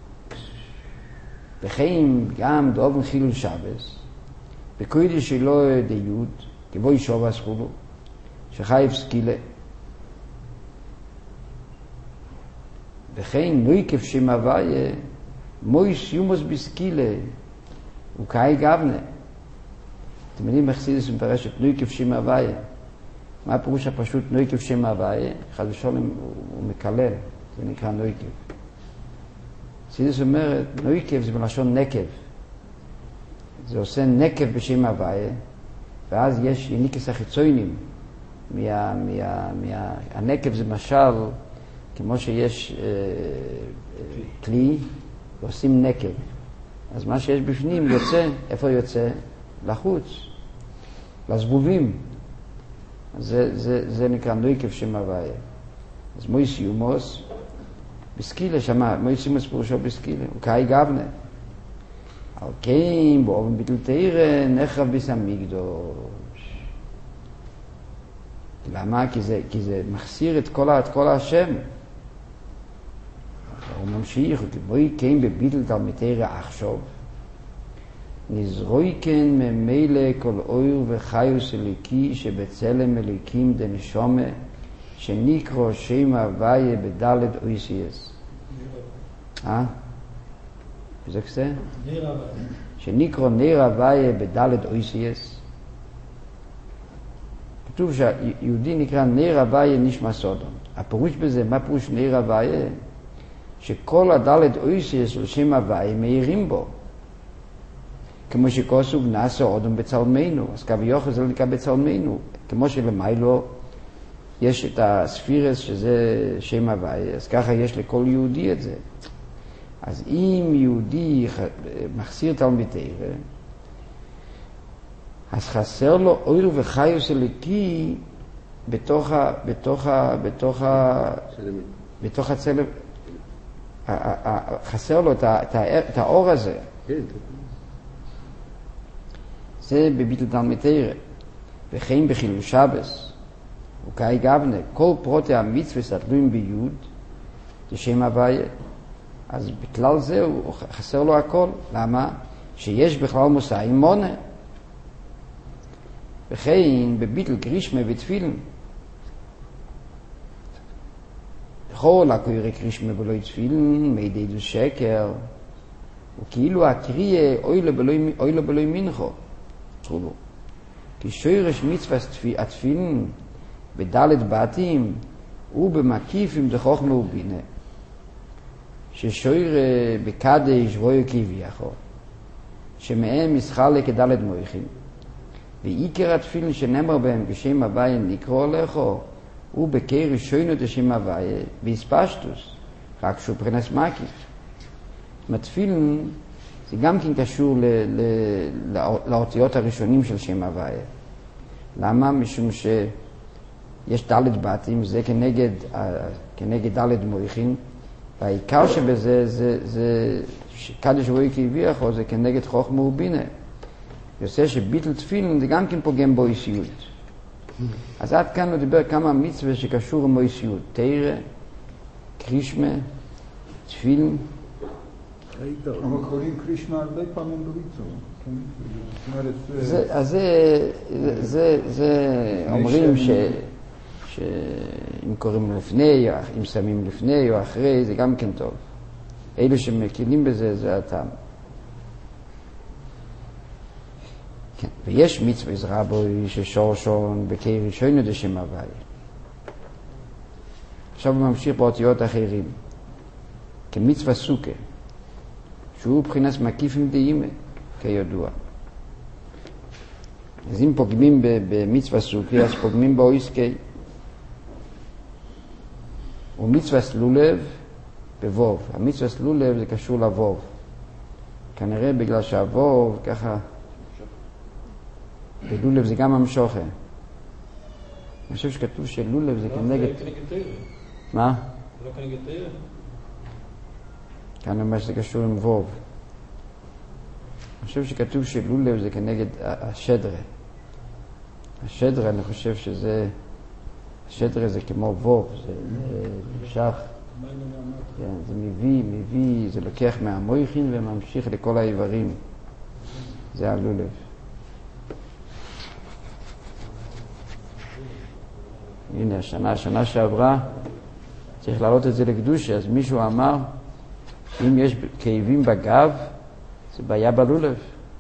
וכן גם באופן חילול שבס, בקוידי שלו דיות, כבוי שובה סחולו, שחייב סקילה. וכן נויקף שם הוויה, מויס יומוס בסקילה, וקאי גבנה. אתם יודעים בחסידות מפרשת נויקף שם הוויה. מה הפירוש הפשוט נויקף שם הוויה? חד ושלום הוא מקלל, זה נקרא נויקף. חסידות אומרת, נויקף זה בלשון נקב. זה עושה נקב בשם הוויה, ואז יש יניקס החיצוינים. מה, מה, מה, הנקב זה משל, כמו שיש אה, כלי, ועושים נקב. אז מה שיש בפנים יוצא, איפה יוצא? לחוץ, לזבובים. זה, זה, זה נקרא נויקף שם הוויה. אז מויס יומוס, בסקילה שמה, מויס יומוס פירושו בסקילה, הוא קאי גבנה. על כן, באופן ביטל תאירה, נחרב ביס המקדוש. למה? כי זה, כי זה מחסיר את כל, את כל השם. הוא ממשיך, ובואי כן בביטל תלמיד תאירה עכשיו. נזרוי כן ממילא כל אויר וחיוס אליקי שבצלם אליקים דנשומה שנקרא שם הוויה בדלת אויסייס. אה? זה כזה? ניר הוויה. שנקרא ניר הוויה בדלת אויסייס. כתוב שהיהודי נקרא ניר הוויה נשמע סודום. הפירוש בזה, מה פירוש ניר הוויה? שכל הדלת אויסייס של שם הוויה מאירים בו. כמו שכוסוב נעשה אודם בצלמנו, אז קו יוחס זה נקרא בצלמנו, כמו שלמיילו יש את הספירס שזה שם הוויה, אז ככה יש לכל יהודי את זה. אז אם יהודי מחסיר תלמיד תאירה, אז חסר לו אויר וחיוס אליקי בתוך ה... בתוך ה... בתוך ה... בתוך הצלם, חסר לו את האור הזה. כן. זה בביטל תלמיד תאירה. וכן בחילול שבס, וקאי גבנה, כל פרוטי המצווה סתלויים ביוד, זה שם הוויה. אז בכלל זה הוא חסר לו הכל. למה? שיש בכלל מוסאים מונה. וכן בביטל קרישמה ותפילין. לכל הקורא קרישמה ולא תפילין, מידי דו שקר, וכאילו הקריאה אוי לו בלוי מנחו. כי שורש מצווה התפילין בדלת בתים הוא במקיפים דחוכמה ובינה. ששור בקדש רואה כביכול, שמהם ישחלק כדלת מויכים, ועיקר התפילין שנאמר בהם בשם הוויה נקרא לכו, הוא בקיר ראשונו דשם הוויה בהספשטוס, רק שהוא פרנס מקיף. התפילין זה גם כן קשור ל, ל, לא, לאותיות הראשונים של שם הוויה. למה? משום שיש דלת בתים, זה כנגד, כנגד דלת מויכים, והעיקר שבזה זה, זה שקדש רואי כביכול זה כנגד חוכמה ובינה. יוצא שביטל תפילין זה גם כן פוגם בו אישיות. אז עד כאן הוא דיבר כמה מצווה שקשור עם אישיות. תאירה, קרישמה, תפילין. אבל קוראים קרישמה הרבה פעמים בריצו. אז זה אומרים ש... שאם קוראים לפני, אם שמים לפני או אחרי, זה גם כן טוב. אלו שמקילים בזה, זה הטעם. כן. ויש מצווה עזרה בו ששורשון בקיר ראשונו דשם הוויה. עכשיו הוא ממשיך באותיות אחרים. כמצווה סוכה, שהוא בחינת מקיפים דאימה, כידוע. אז אם פוגמים במצווה סוכה, אז פוגמים באויסקי. ומצווה סלולב בווב. המצווה לולב זה קשור לבוב. כנראה בגלל שהבוב ככה, בלולב זה גם המשוכה. אני חושב שכתוב שלולב זה כנגד... מה? לא כנגד תאיר? כאן אומר שזה קשור עם ווב. אני חושב שכתוב שלולב זה כנגד השדרה. השדרה, אני חושב שזה... השדרה זה כמו ווב, זה נמשך. כן, זה מביא, מביא, זה לוקח מהמויכין וממשיך לכל האיברים. זה הלולב. הנה, השנה, השנה שעברה, צריך להעלות את זה לקדושה, אז מישהו אמר, אם יש כאבים בגב, זה בעיה בלולב.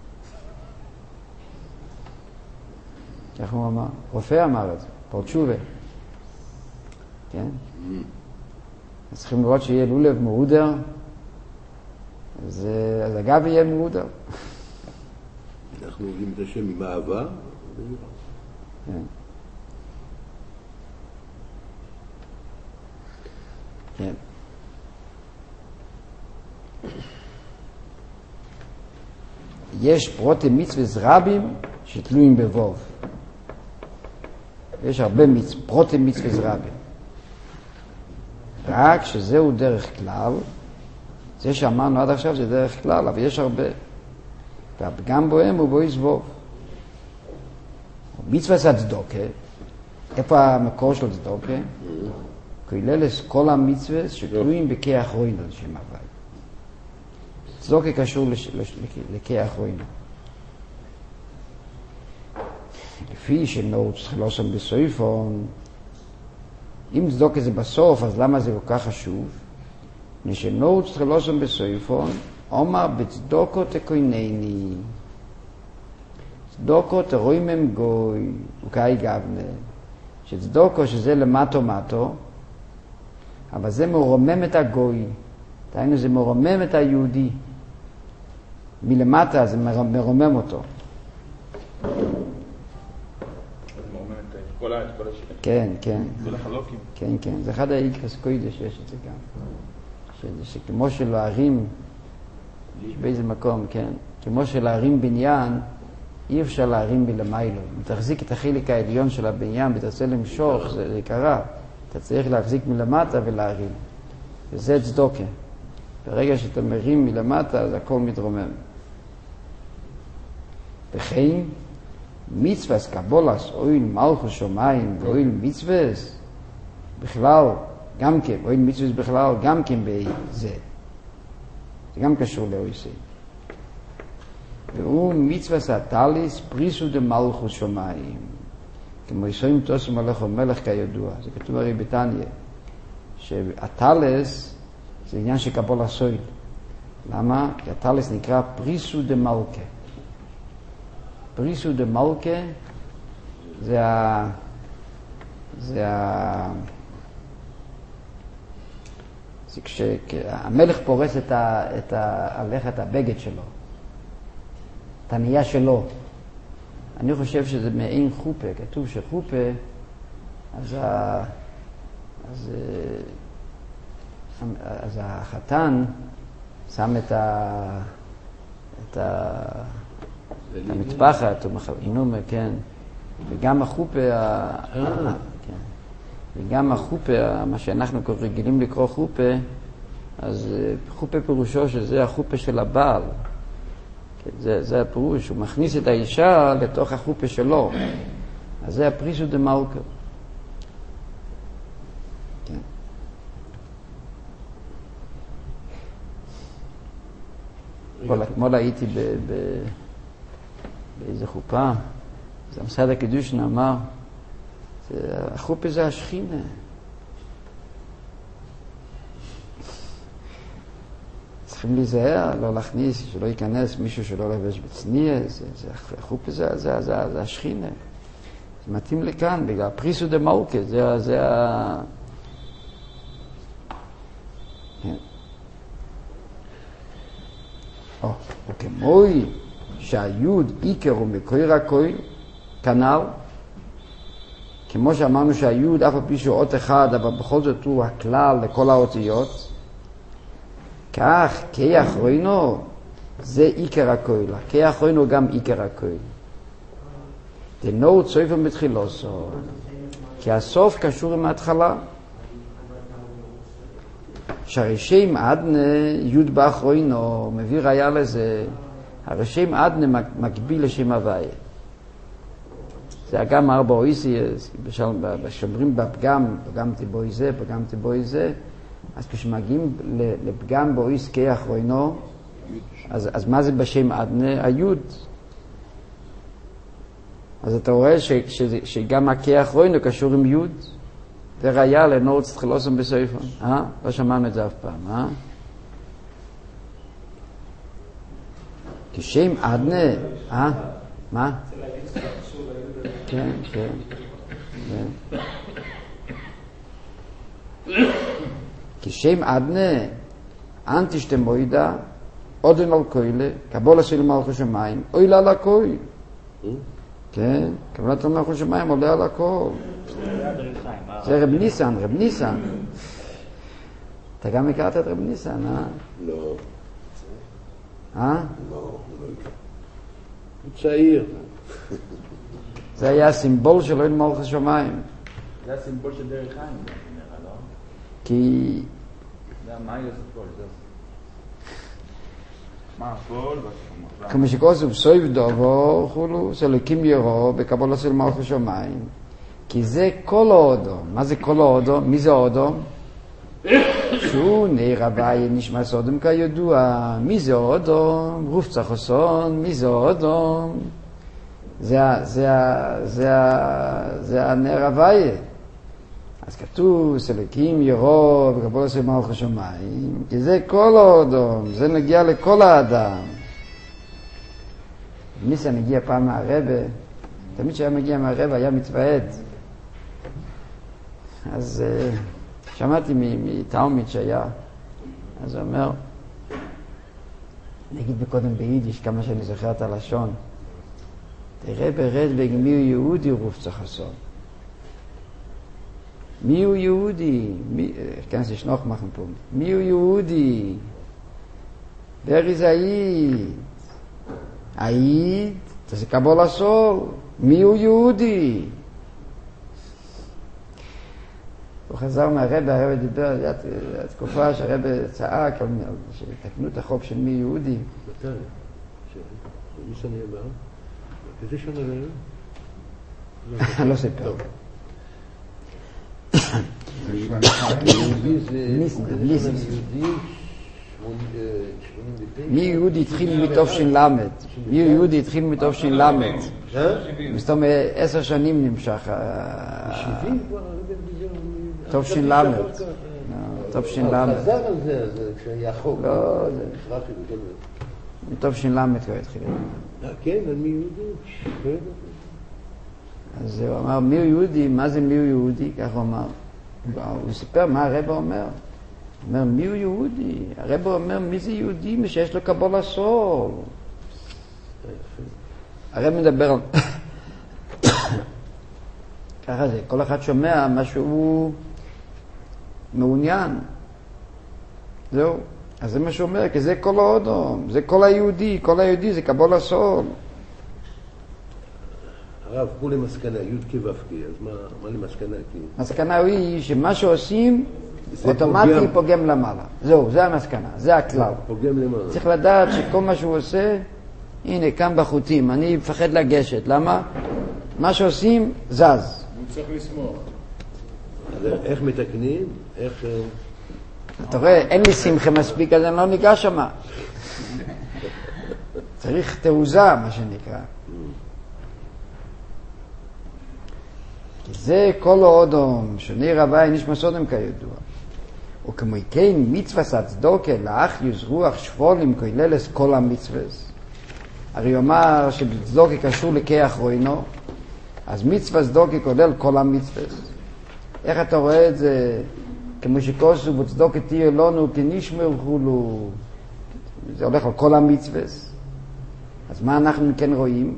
כך הוא אמר, רופא אמר את זה, פורצ'ובה. כן? אז צריכים לראות שיהיה לולב מעודר, אז, אז הגב יהיה מעודר. אנחנו עובדים את השם עם אהבה. כן. כן. יש פרוטי מצוות רבים שתלויים בווב. יש הרבה מצ... פרוטי מצוות רבים. רק שזהו דרך כלל, זה שאמרנו עד עכשיו זה דרך כלל, אבל יש הרבה. והפגם בוהם הוא בו יסבוב. מצוות הצדוקה, איפה המקור של הצדוקה? כוללת כל המצוות שתלויים בכי אחרוינו לשם הווי. צדוקה קשור לכי אחרוינו. לפי שנור לא שם בסויפון, אם צדוקה זה בסוף, אז למה זה כל כך חשוב? נשנור לא שם בסויפון, אומר בצדוקו תקוינני. צדוקו תרוימם גוי, וקאי גבנה. שצדוקו שזה למטו מטו, אבל זה מרומם את הגוי. תהיינו, זה מרומם את היהודי. מלמטה זה מרומם אותו. כן, כן. זה לחלוקים. כן, כן. זה אחד האיקרס קוידש שיש את זה גם. שכמו שלהרים, באיזה מקום, כן. כמו שלהרים בניין, אי אפשר להרים מלמיילו. אם תחזיק את החלק העליון של הבניין ותרצה למשוך, זה יקרה. אתה צריך להחזיק מלמטה ולהרים. וזה צדוקה. ברגע שאתה מרים מלמטה, אז הכל מתרומם. וכן, מצווס קבולס, אויל מלכוס שמיים ואויל מצווס, בכלל, גם כן, אויל מצווס בכלל, גם כן בזה. זה גם קשור לאויסי. והוא מצווס הטליס, פריסו דמלכוס שמיים. כמו יסוים תוסם הלך ומלך כידוע. זה כתוב הרי בתניה. שהטלס זה עניין של קבול הסויל. למה? כי הטלס נקרא פריסו דמלכה. פריסו דמלכה זה ה... זה ה... זה כשהמלך פורס את ה... את ה... עליך את הבגד שלו. את הנייה שלו. אני חושב שזה מעין חופה, כתוב שחופה, אז, ה... אז... אז החתן שם את, ה... את, ה... את המטפחת, אינום, כן, וגם החופה, ה... כן. וגם החופה, מה שאנחנו רגילים לקרוא חופה, אז חופה פירושו שזה החופה של הבעל. זה, זה הפירוש, הוא מכניס את האישה לתוך החופה שלו. אז זה הפריסו דמלכה. כן. אתמול הייתי ב, ב, באיזה חופה, אז המסעד הקדושן אמר, החופה זה השכינה. צריכים להיזהר, לא להכניס, שלא ייכנס מישהו שלא לבש בצניע, זה, זה, החופה זה, זה, זה, זה השכינה. זה מתאים לכאן, בגלל פריסו דמלכה, זה, זה ה... כן. או, וכמוי שהיוד עיקר ומקויר הכוי, כנ"ל, כמו שאמרנו שהיוד אף על פי שהוא אות אחד, אבל בכל זאת הוא הכלל לכל האותיות, כך, כי אחרוינו, זה עיקר הכויל. כי אחרוינו גם עיקר הכויל. דנור צויפו מתחילוסו, כי הסוף קשור עם ההתחלה. שהרשם עדנה יוד באחרוינו, מביא ראיה לזה, הרשם עדנה מקביל לשם הוויה. זה גם ארבע אויסיאס, בשומרים בפגם, פגמתי בוי זה, פגמתי בוי זה, אז כשמגיעים לפגם באויס כי אחרוינו, אז, אז מה זה בשם עדנה? היוד. אז אתה רואה ש, ש, שגם הכי האחרוינו קשור עם יוד. זה ראיה לנורץ תחילוסם בסויפון. אה? לא שמענו את זה אף פעם, אה? כשם עדנה, אה? מה? כן, כן. כן. כשם עדנה, אנטישתם מוידה, עודן על קוילה, קבול עשינו מלכו שמיים, אוי לה לקוי. כן, קבלת מלכו שמיים עולה על הכל. זה רב ניסן, רב ניסן. אתה גם הכרת את רב ניסן, אה? לא. אה? לא, לא. הוא צעיר. זה היה הסימבול של אוי מלכו שמיים. זה הסימבול של דרך חיים, נראה, לא? כי... זה המאי לספול, זה... מה הכל? כמו שכוסו סויב דובו חולו, סלוקים ירו בקבול של מלכו שמיים. כי זה כל האודום. מה זה כל האודום? מי זה האודום? שהוא נעיר הווי נשמע סודום כידוע. מי זה האודום? רוף צחוסון. מי זה האודום? זה, זה, זה, זה הנעיר הווי. אז כתוב סלוקים ירו בקבול של מלכו שמיים. כי זה כל האודום. זה נגיע לכל האדם. ניסן הגיע פעם מהרבא, תמיד שהיה מגיע מהרבא היה מתוועד. אז uh, שמעתי מתאומית שהיה, אז הוא אומר, נגיד בקודם ביידיש, כמה שאני זוכר את הלשון, תראה ברד מי הוא יהודי רוף צריך לעשות. מי הוא יהודי? מי, כן, זה שנוח מחם פה. מי הוא יהודי? ברי זה היית. היית, זה קבול הסול. מי הוא יהודי? הוא חזר מהרבא, הרבא דיבר, התקופה שהרבא צעק, שתקנו את החוק של מי יהודי. מתי? מי שאני אמר? איזה שנה זה? לא סיפר. יהודי זה... ניסן, ניסן. יהודי... מי יהודי התחיל מתופשין למד. מי יהודי התחיל מתופשין למד. מסתום עשר שנים נמשך. תופשין למד. תופשין למד. חזר על זה, זה כשהיה חוק. לא, זה... מתופשין למד כבר התחיל. כן, על מי יהודי? אז הוא אמר, מי הוא יהודי? מה זה מי הוא יהודי? כך הוא אמר. הוא סיפר מה הרבא אומר. הוא אומר, מי הוא יהודי? הרבא אומר, מי זה יהודי? מי שיש לו קבול הסול. הרבא מדבר על... ככה זה, כל אחד שומע מה שהוא מעוניין. זהו. אז זה מה שהוא אומר, כי זה כל האודום, זה כל היהודי, כל היהודי זה קבול הסול. הרב, כולי מסקנה, י' כו' אז מה, מה למסקנה? מסקנה היא שמה שעושים אוטומטי פוגם. פוגם למעלה. זהו, זה המסקנה, זה הכלל. פוגם למעלה. צריך לדעת שכל מה שהוא עושה, הנה, כאן בחוטים, אני מפחד לגשת. למה? מה שעושים, זז. הוא צריך לשמוח. איך מתקנים? איך... אתה רואה, אין לי שמחה מספיק, אז אני לא ניגש שמה. צריך תעוזה, מה שנקרא. כי זה כל האודום, שניר הווי נשמע סודם כידוע. וכמו כן מצווה הצדוקה לאחיוס רוח שפולים כוללת כל המצוות. הרי אומר שצדוקה קשור לכי אחרוינו, אז מצווה צדוקה כולל כל המצוות. איך אתה רואה את זה? כמו שכוסו וצדוקה תהיה לנו כנשמר חולו. זה הולך על כל המצוות. אז מה אנחנו כן רואים?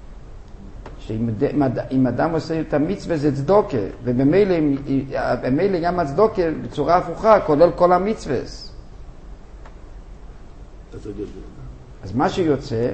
שאם אדם עושה את המצווה זה צדוקה, ובמילא גם הצדוקה בצורה הפוכה כולל כל המצווה. אז מה שיוצא,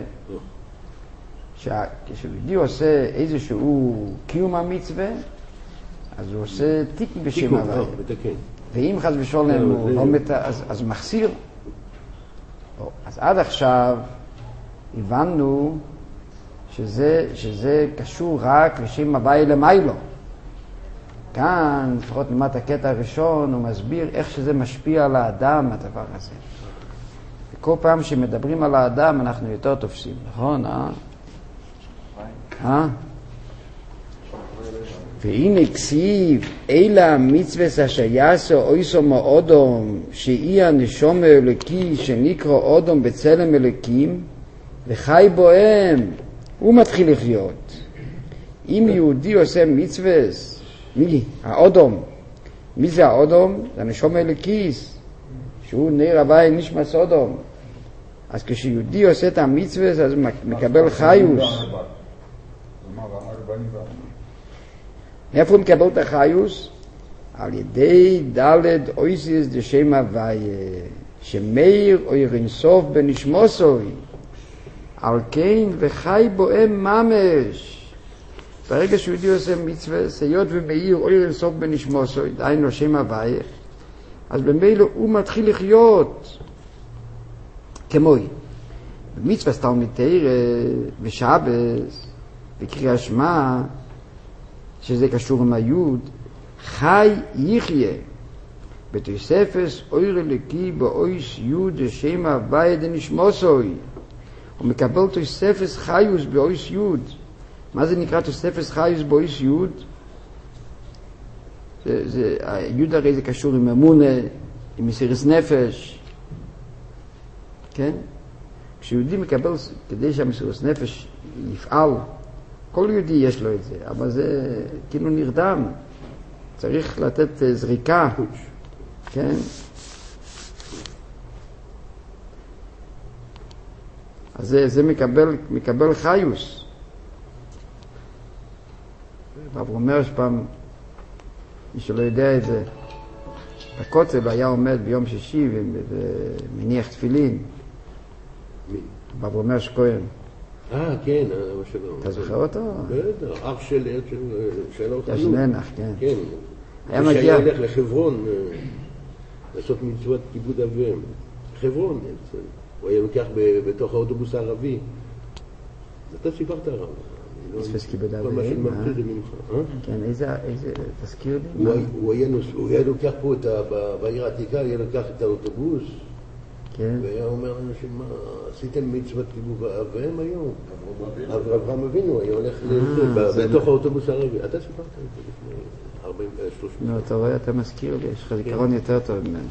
כשיהודי עושה איזשהו קיום המצווה, אז הוא עושה תיקון בשם הוויה. ואם חס ושלום הוא לא מת, אז מחסיר. אז עד עכשיו הבנו שזה, שזה קשור רק לשם הוויה למיילו. כאן, לפחות למד הקטע הראשון, הוא מסביר איך שזה משפיע על האדם, הדבר הזה. וכל פעם שמדברים על האדם, אנחנו יותר תופסים, נכון, אה? אה? והנה כסיב, אלה המצווה אשר יעשו אויסו מאודום, שהיא הנשום האלוקי שנקרא אודום בצלם אלוקים, וחי בוהם, הוא מתחיל לחיות. אם יהודי עושה מצווה, מי? האודום. מי זה האודום? זה הנשום האלוקיס, שהוא נר הווי נשמת סודום. אז כשיהודי עושה את המצווה, אז הוא מקבל חיוס. מאיפה הוא מקבל את החיוס? על ידי דלת אויסיס דשם הווי, שמאיר אוי רנסוף בנשמוסוי, על כן וחי בוהם ממש. ברגע שיהודי עושה מצווה, היות ומאיר אוי רנסוף בנשמוסוי, דהיינו שם הווי, אז במילא הוא מתחיל לחיות כמוי. במצווה תלמיד תורה ושבס וקריאת שמע, שזה קשור עם היוד, חי יחיה בתוספת אור אלוקי באויס יוד שם הווי דנשמוסוי. הוא מקבל תוספת חיוס באויס יוד. מה זה נקרא תוספת חיוס באויס יוד? זה, זה, היוד הרי זה קשור עם אמונה, עם מסירות נפש. כן? כשיהודי מקבל, כדי שהמסירות נפש יפעל, כל יהודי יש לו את זה, אבל זה כאילו נרדם. צריך לתת זריקה. כן? אז זה, זה מקבל, מקבל חיוס. אבל אומר שפעם, מי שלא יודע את זה, בקוצב היה עומד ביום שישי ומניח תפילין. מי? אבל אומר שכהן. אה, כן, מה שלא. אתה זוכר אותו? בטח, אח של שלו. יש ננח, כן. כן. היה מגיע. שהיה הולך לחברון לעשות מצוות כיבוד אביהם. חברון, הוא היה לוקח בתוך האוטובוס הערבי. אתה סיפרת הרב. מצוות כיבוד אביהם. כל מה שמרצה זה ממך. כן, איזה, תזכיר לי. הוא היה לוקח פה, בעיר העתיקה, היה לוקח את האוטובוס. כן. והיה אומר לאנשים, מה, עשיתם מצוות כיבוד אביהם היום? אברהם אבינו, היה הולך בתוך האוטובוס הערבי. אתה סיפרת את זה לפני ארבעים שלושים. נו, אתה רואה, אתה מזכיר לי, יש לך זיכרון יותר טוב ממנו.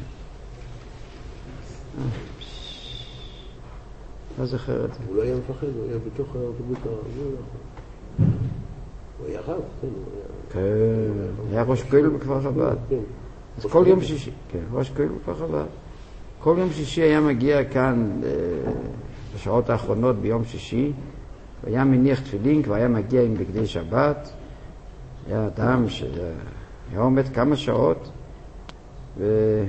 לא זוכר את זה. הוא לא היה מפחד, הוא היה בתוך האוטובוס הערבי. הוא היה רב, כן. כן, היה ראש כהל בכפר חב"ד. אז כל יום שישי, כן, ראש כהל בכפר חב"ד. כל יום שישי היה מגיע כאן בשעות האחרונות ביום שישי, והיה מניח תפילין, כבר היה מגיע עם בגדי שבת. היה אדם שהיה עומד כמה שעות, ו...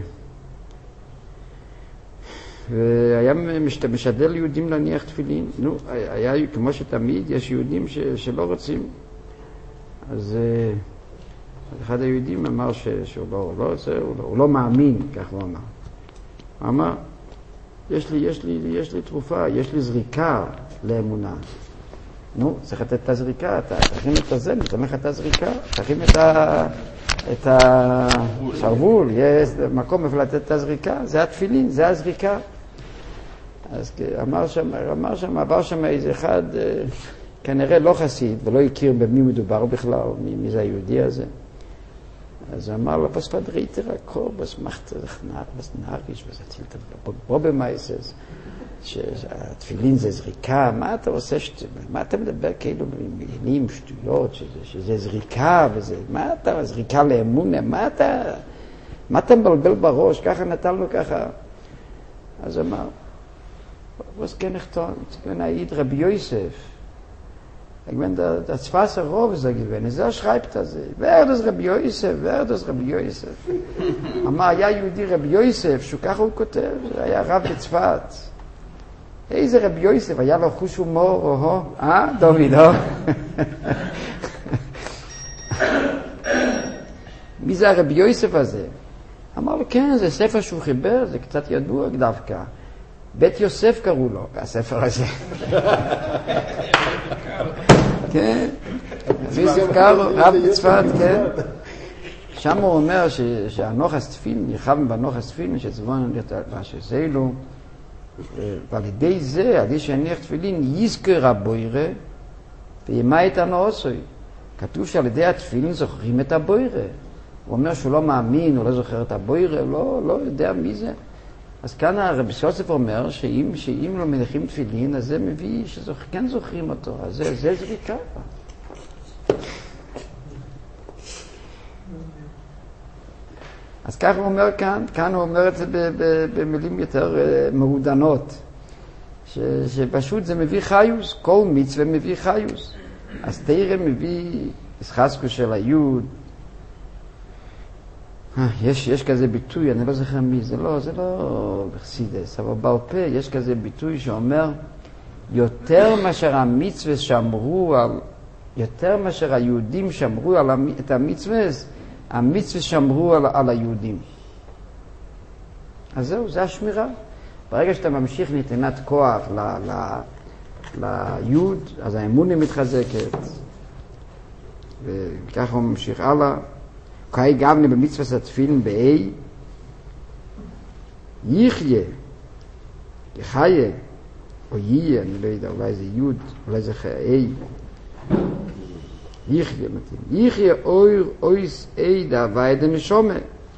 והיה משתדל יהודים להניח תפילין. נו, היה כמו שתמיד, יש יהודים ש... שלא רוצים. אז אחד היהודים אמר ש... שהוא לא, לא רוצה, הוא לא, הוא לא מאמין, כך הוא אמר. הוא אמר, יש לי, יש לי, יש לי תרופה, יש לי זריקה לאמונה. נו, צריך לתת את הזריקה, תכין את הזה, ניתן לך את הזריקה, תכין את ה... את השרוול, יש מקום איפה לתת את הזריקה, זה התפילין, זה הזריקה. אז אמר שם, אמר שם, עבר שם איזה אחד, כנראה לא חסיד, ולא הכיר במי מדובר בכלל, מי, מי זה היהודי הזה. אז אמר לו, was verdreht ihr Akko, was macht er nach, was narrisch, was erzählt er, Bobemeises, שהתפילין זה זריקה, מה אתה עושה, מה אתה מדבר כאילו במילים, שטויות, שזה זריקה, וזה, מה אתה, זריקה לאמונה, מה אתה, מה אתה מבלבל בראש, ככה נתן לו ככה. אז אמר, was kann ich tun, wenn er hielt Rabbi Yosef, ich meine, das Wasser Rov ist er gewesen, er schreibt das, wer das Rabbi Yosef, wer das Rabbi Yosef. אמר, היה יהודי רבי יוסף, שהוא ככה הוא כותב, היה רב בצפת. איזה רבי יוסף, היה לו חוש הומור, או-הו, אה, דוד, או? מי זה הרבי יוסף הזה? אמר לו, כן, זה ספר שהוא חיבר, זה קצת ידוע דווקא. בית יוסף קראו לו, הספר הזה. כן, נזכר, רב בצפת, כן. שם הוא אומר שהנוחס תפילין, נרחב בנוחס תפילין, שצבון מה שזה לו, ועל ידי זה, על ידי שהניח תפילין, יזכר הבוירה, וימה את הנועסוי. כתוב שעל ידי התפילין זוכרים את הבוירה. הוא אומר שהוא לא מאמין, הוא לא זוכר את הבוירה, לא, לא יודע מי זה. אז כאן הרבי יוסף אומר שאם, שאם לא מניחים תפילין, אז זה מביא שכן זוכרים אותו. אז זה, זה זריקה. אז כך הוא אומר כאן, כאן הוא אומר את זה במילים יותר מעודנות, ש, שפשוט זה מביא חיוס, כל מצווה מביא חיוס. אז תראה מביא ישחזקו של היוד, יש, יש כזה ביטוי, אני לא זוכר מי, זה לא, זה לא בחסידס, אבל בעל פה יש כזה ביטוי שאומר, יותר מאשר המצווה שמרו על, יותר מאשר היהודים שמרו על את המצווה, המצווה שמרו על, על היהודים. אז זהו, זה השמירה. ברגע שאתה ממשיך נתינת כוח ל, ל, ליהוד, אז האמונה מתחזקת, וככה הוא ממשיך הלאה. קאי גבנה במצווה התפילין באי, יחיה, יחיה, או יהיה, אני לא יודע, אולי זה יוד, אולי זה אי, יחיה מתאים. יחיה אויר אויס אי דהווי דנשומה.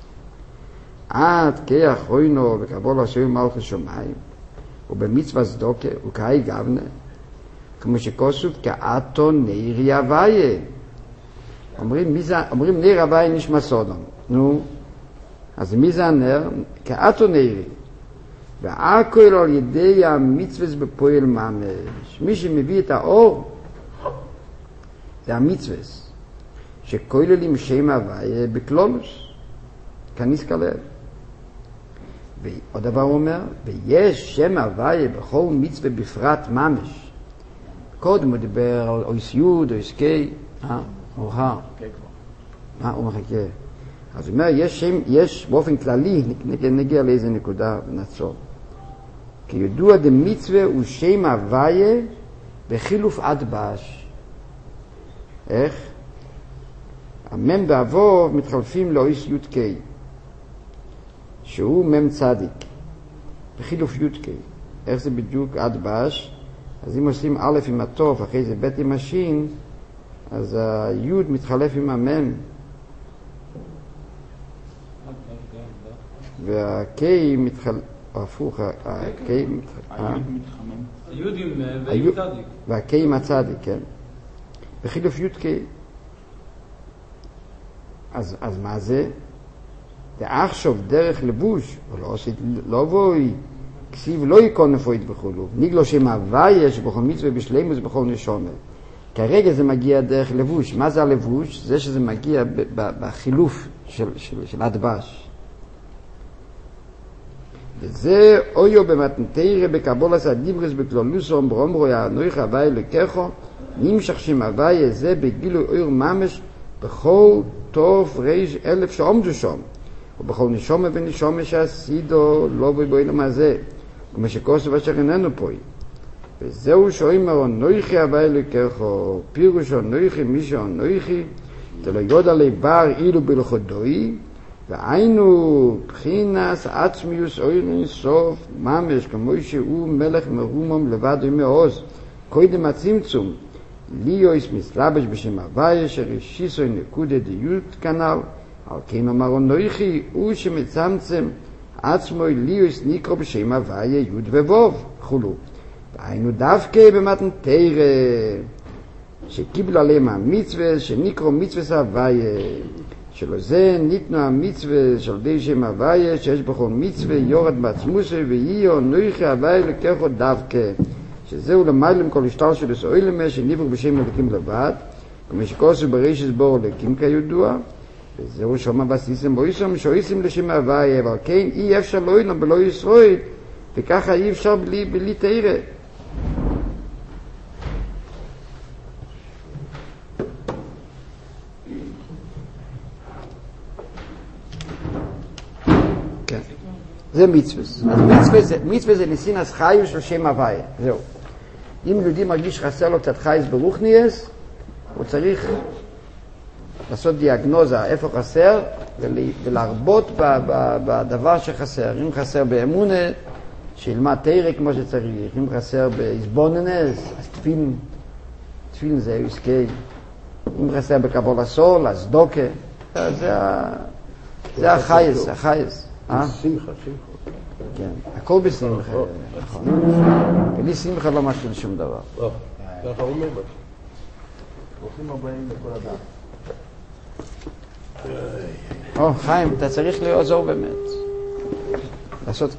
עד כיח אוינו וקבול השם מלכי שמיים, ובמצווה צדוקה, וקאי גבנה, כמו שכוסוף כאתו נעירי הוויה. אומרים, מי זה, אומרים נר הווי נשמע סודום. נו, אז מי זה הנר? כאתו נעירי. והכל על ידי המצווה בפועל ממש. מי שמביא את האור, זה המצווה. שכוללים שם הווי בכלולוס. כניס כלל. ועוד דבר הוא אומר, ויש שם הווי בכל מצווה בפרט ממש. קודם הוא דיבר על אויס יוד, אויס קי, אה? אוהה. מה הוא מחכה? אז הוא אומר, יש שם, יש באופן כללי, נגיע לאיזה נקודה ונעצור. כי ידוע דמצווה הוא שם הוויה בחילוף אדבש. איך? המם באבו מתחלפים לאויס יוד קי, שהוא מם צדיק, בחילוף יוד קי. איך זה בדיוק אדבש? אז אם עושים א' עם הטוב, אחרי זה ב' עם השין, אז היוד מתחלף עם המם. והקי מתחלף, הפוך, הקי מתחמם. היוד עם צדיק. והקי עם הצדיק, כן. בחילוף יוד קי. אז, אז מה זה? תאחשוב דרך לבוש, ולא עושית, לא בואי, כסיב לא יקון נפוית בחולו. ניגלו שם הוויה שבכל מצווה בשלימוס בכל נשומה. כרגע זה מגיע דרך לבוש. מה זה הלבוש? זה שזה מגיע בחילוף של, של, של הדבש. וזה אויו במתנתרא בקבולת הדיברס בכלולוסו ברומרו יענוך הווי לקחו, נמשך שם הווי זה בגילוי אור ממש בכל טוב ריש אלף שעומדו שם, ובכל נשומה ונשומה שעשידו לא בבוילם הזה, כמו שכוסף אשר איננו פוי. וזהו שאומר נויכי הווי לקחו, פירושו נויכי מישהו נויכי, זה לא יודע לבר אילו בלכודוי, והיינו בחינס עצמיוס אוירין סוף ממש, כמו שהוא מלך מרומם לבד ומעוז, קודם הצמצום, ליאויס מסלבש בשם הווי, שרשיסו נקודה דיוט כנל, על כן אמרו נויכי, הוא שמצמצם עצמו ליאויס נקרו בשם הווי יוד ובוב, חולו. והיינו דווקא במתנתרא, שקיבלו עליהם המצווה, שנקרו מצווה הווי, שלו זה ניתנו המצווה של די שם הווי, שיש בכל מצווה יורד בעצמוסי, ויהיו נויכי הווי לקחו דווקא, שזהו למיילם כל השתל של סוילמה, שניברו בשם אלוקים לבד, כמו שכוסו ברישס בור אלוקים כידוע, וזהו שומע בסיסם בויסם, שויסם לשם הווי, אבל כן אי אפשר לא אילם בלא ישראל, וככה אי אפשר בלי, בלי תאירה. כן. זה מצווס. מצווס זה ניסינס חיוס של שם הוויה. זהו. אם יהודי מרגיש חסר לו קצת חייס ברוכניאס, הוא צריך לעשות דיאגנוזה איפה חסר ולהרבות בדבר שחסר. אם חסר באמונה, שילמד תאירה כמו שצריך. אם חסר בהסבוננס, אז תפילין, תפילין זה יסקי. אם חסר בקבול הסול, אז דוקה. זה החייס, החייס. שמחה, שמחה. כן, הכל בשמחה. בלי שמחה לא משהו שום דבר. ככה אומר משהו. ברוכים הבאים לכל אדם. או, חיים, אתה צריך לעזור באמת. לעשות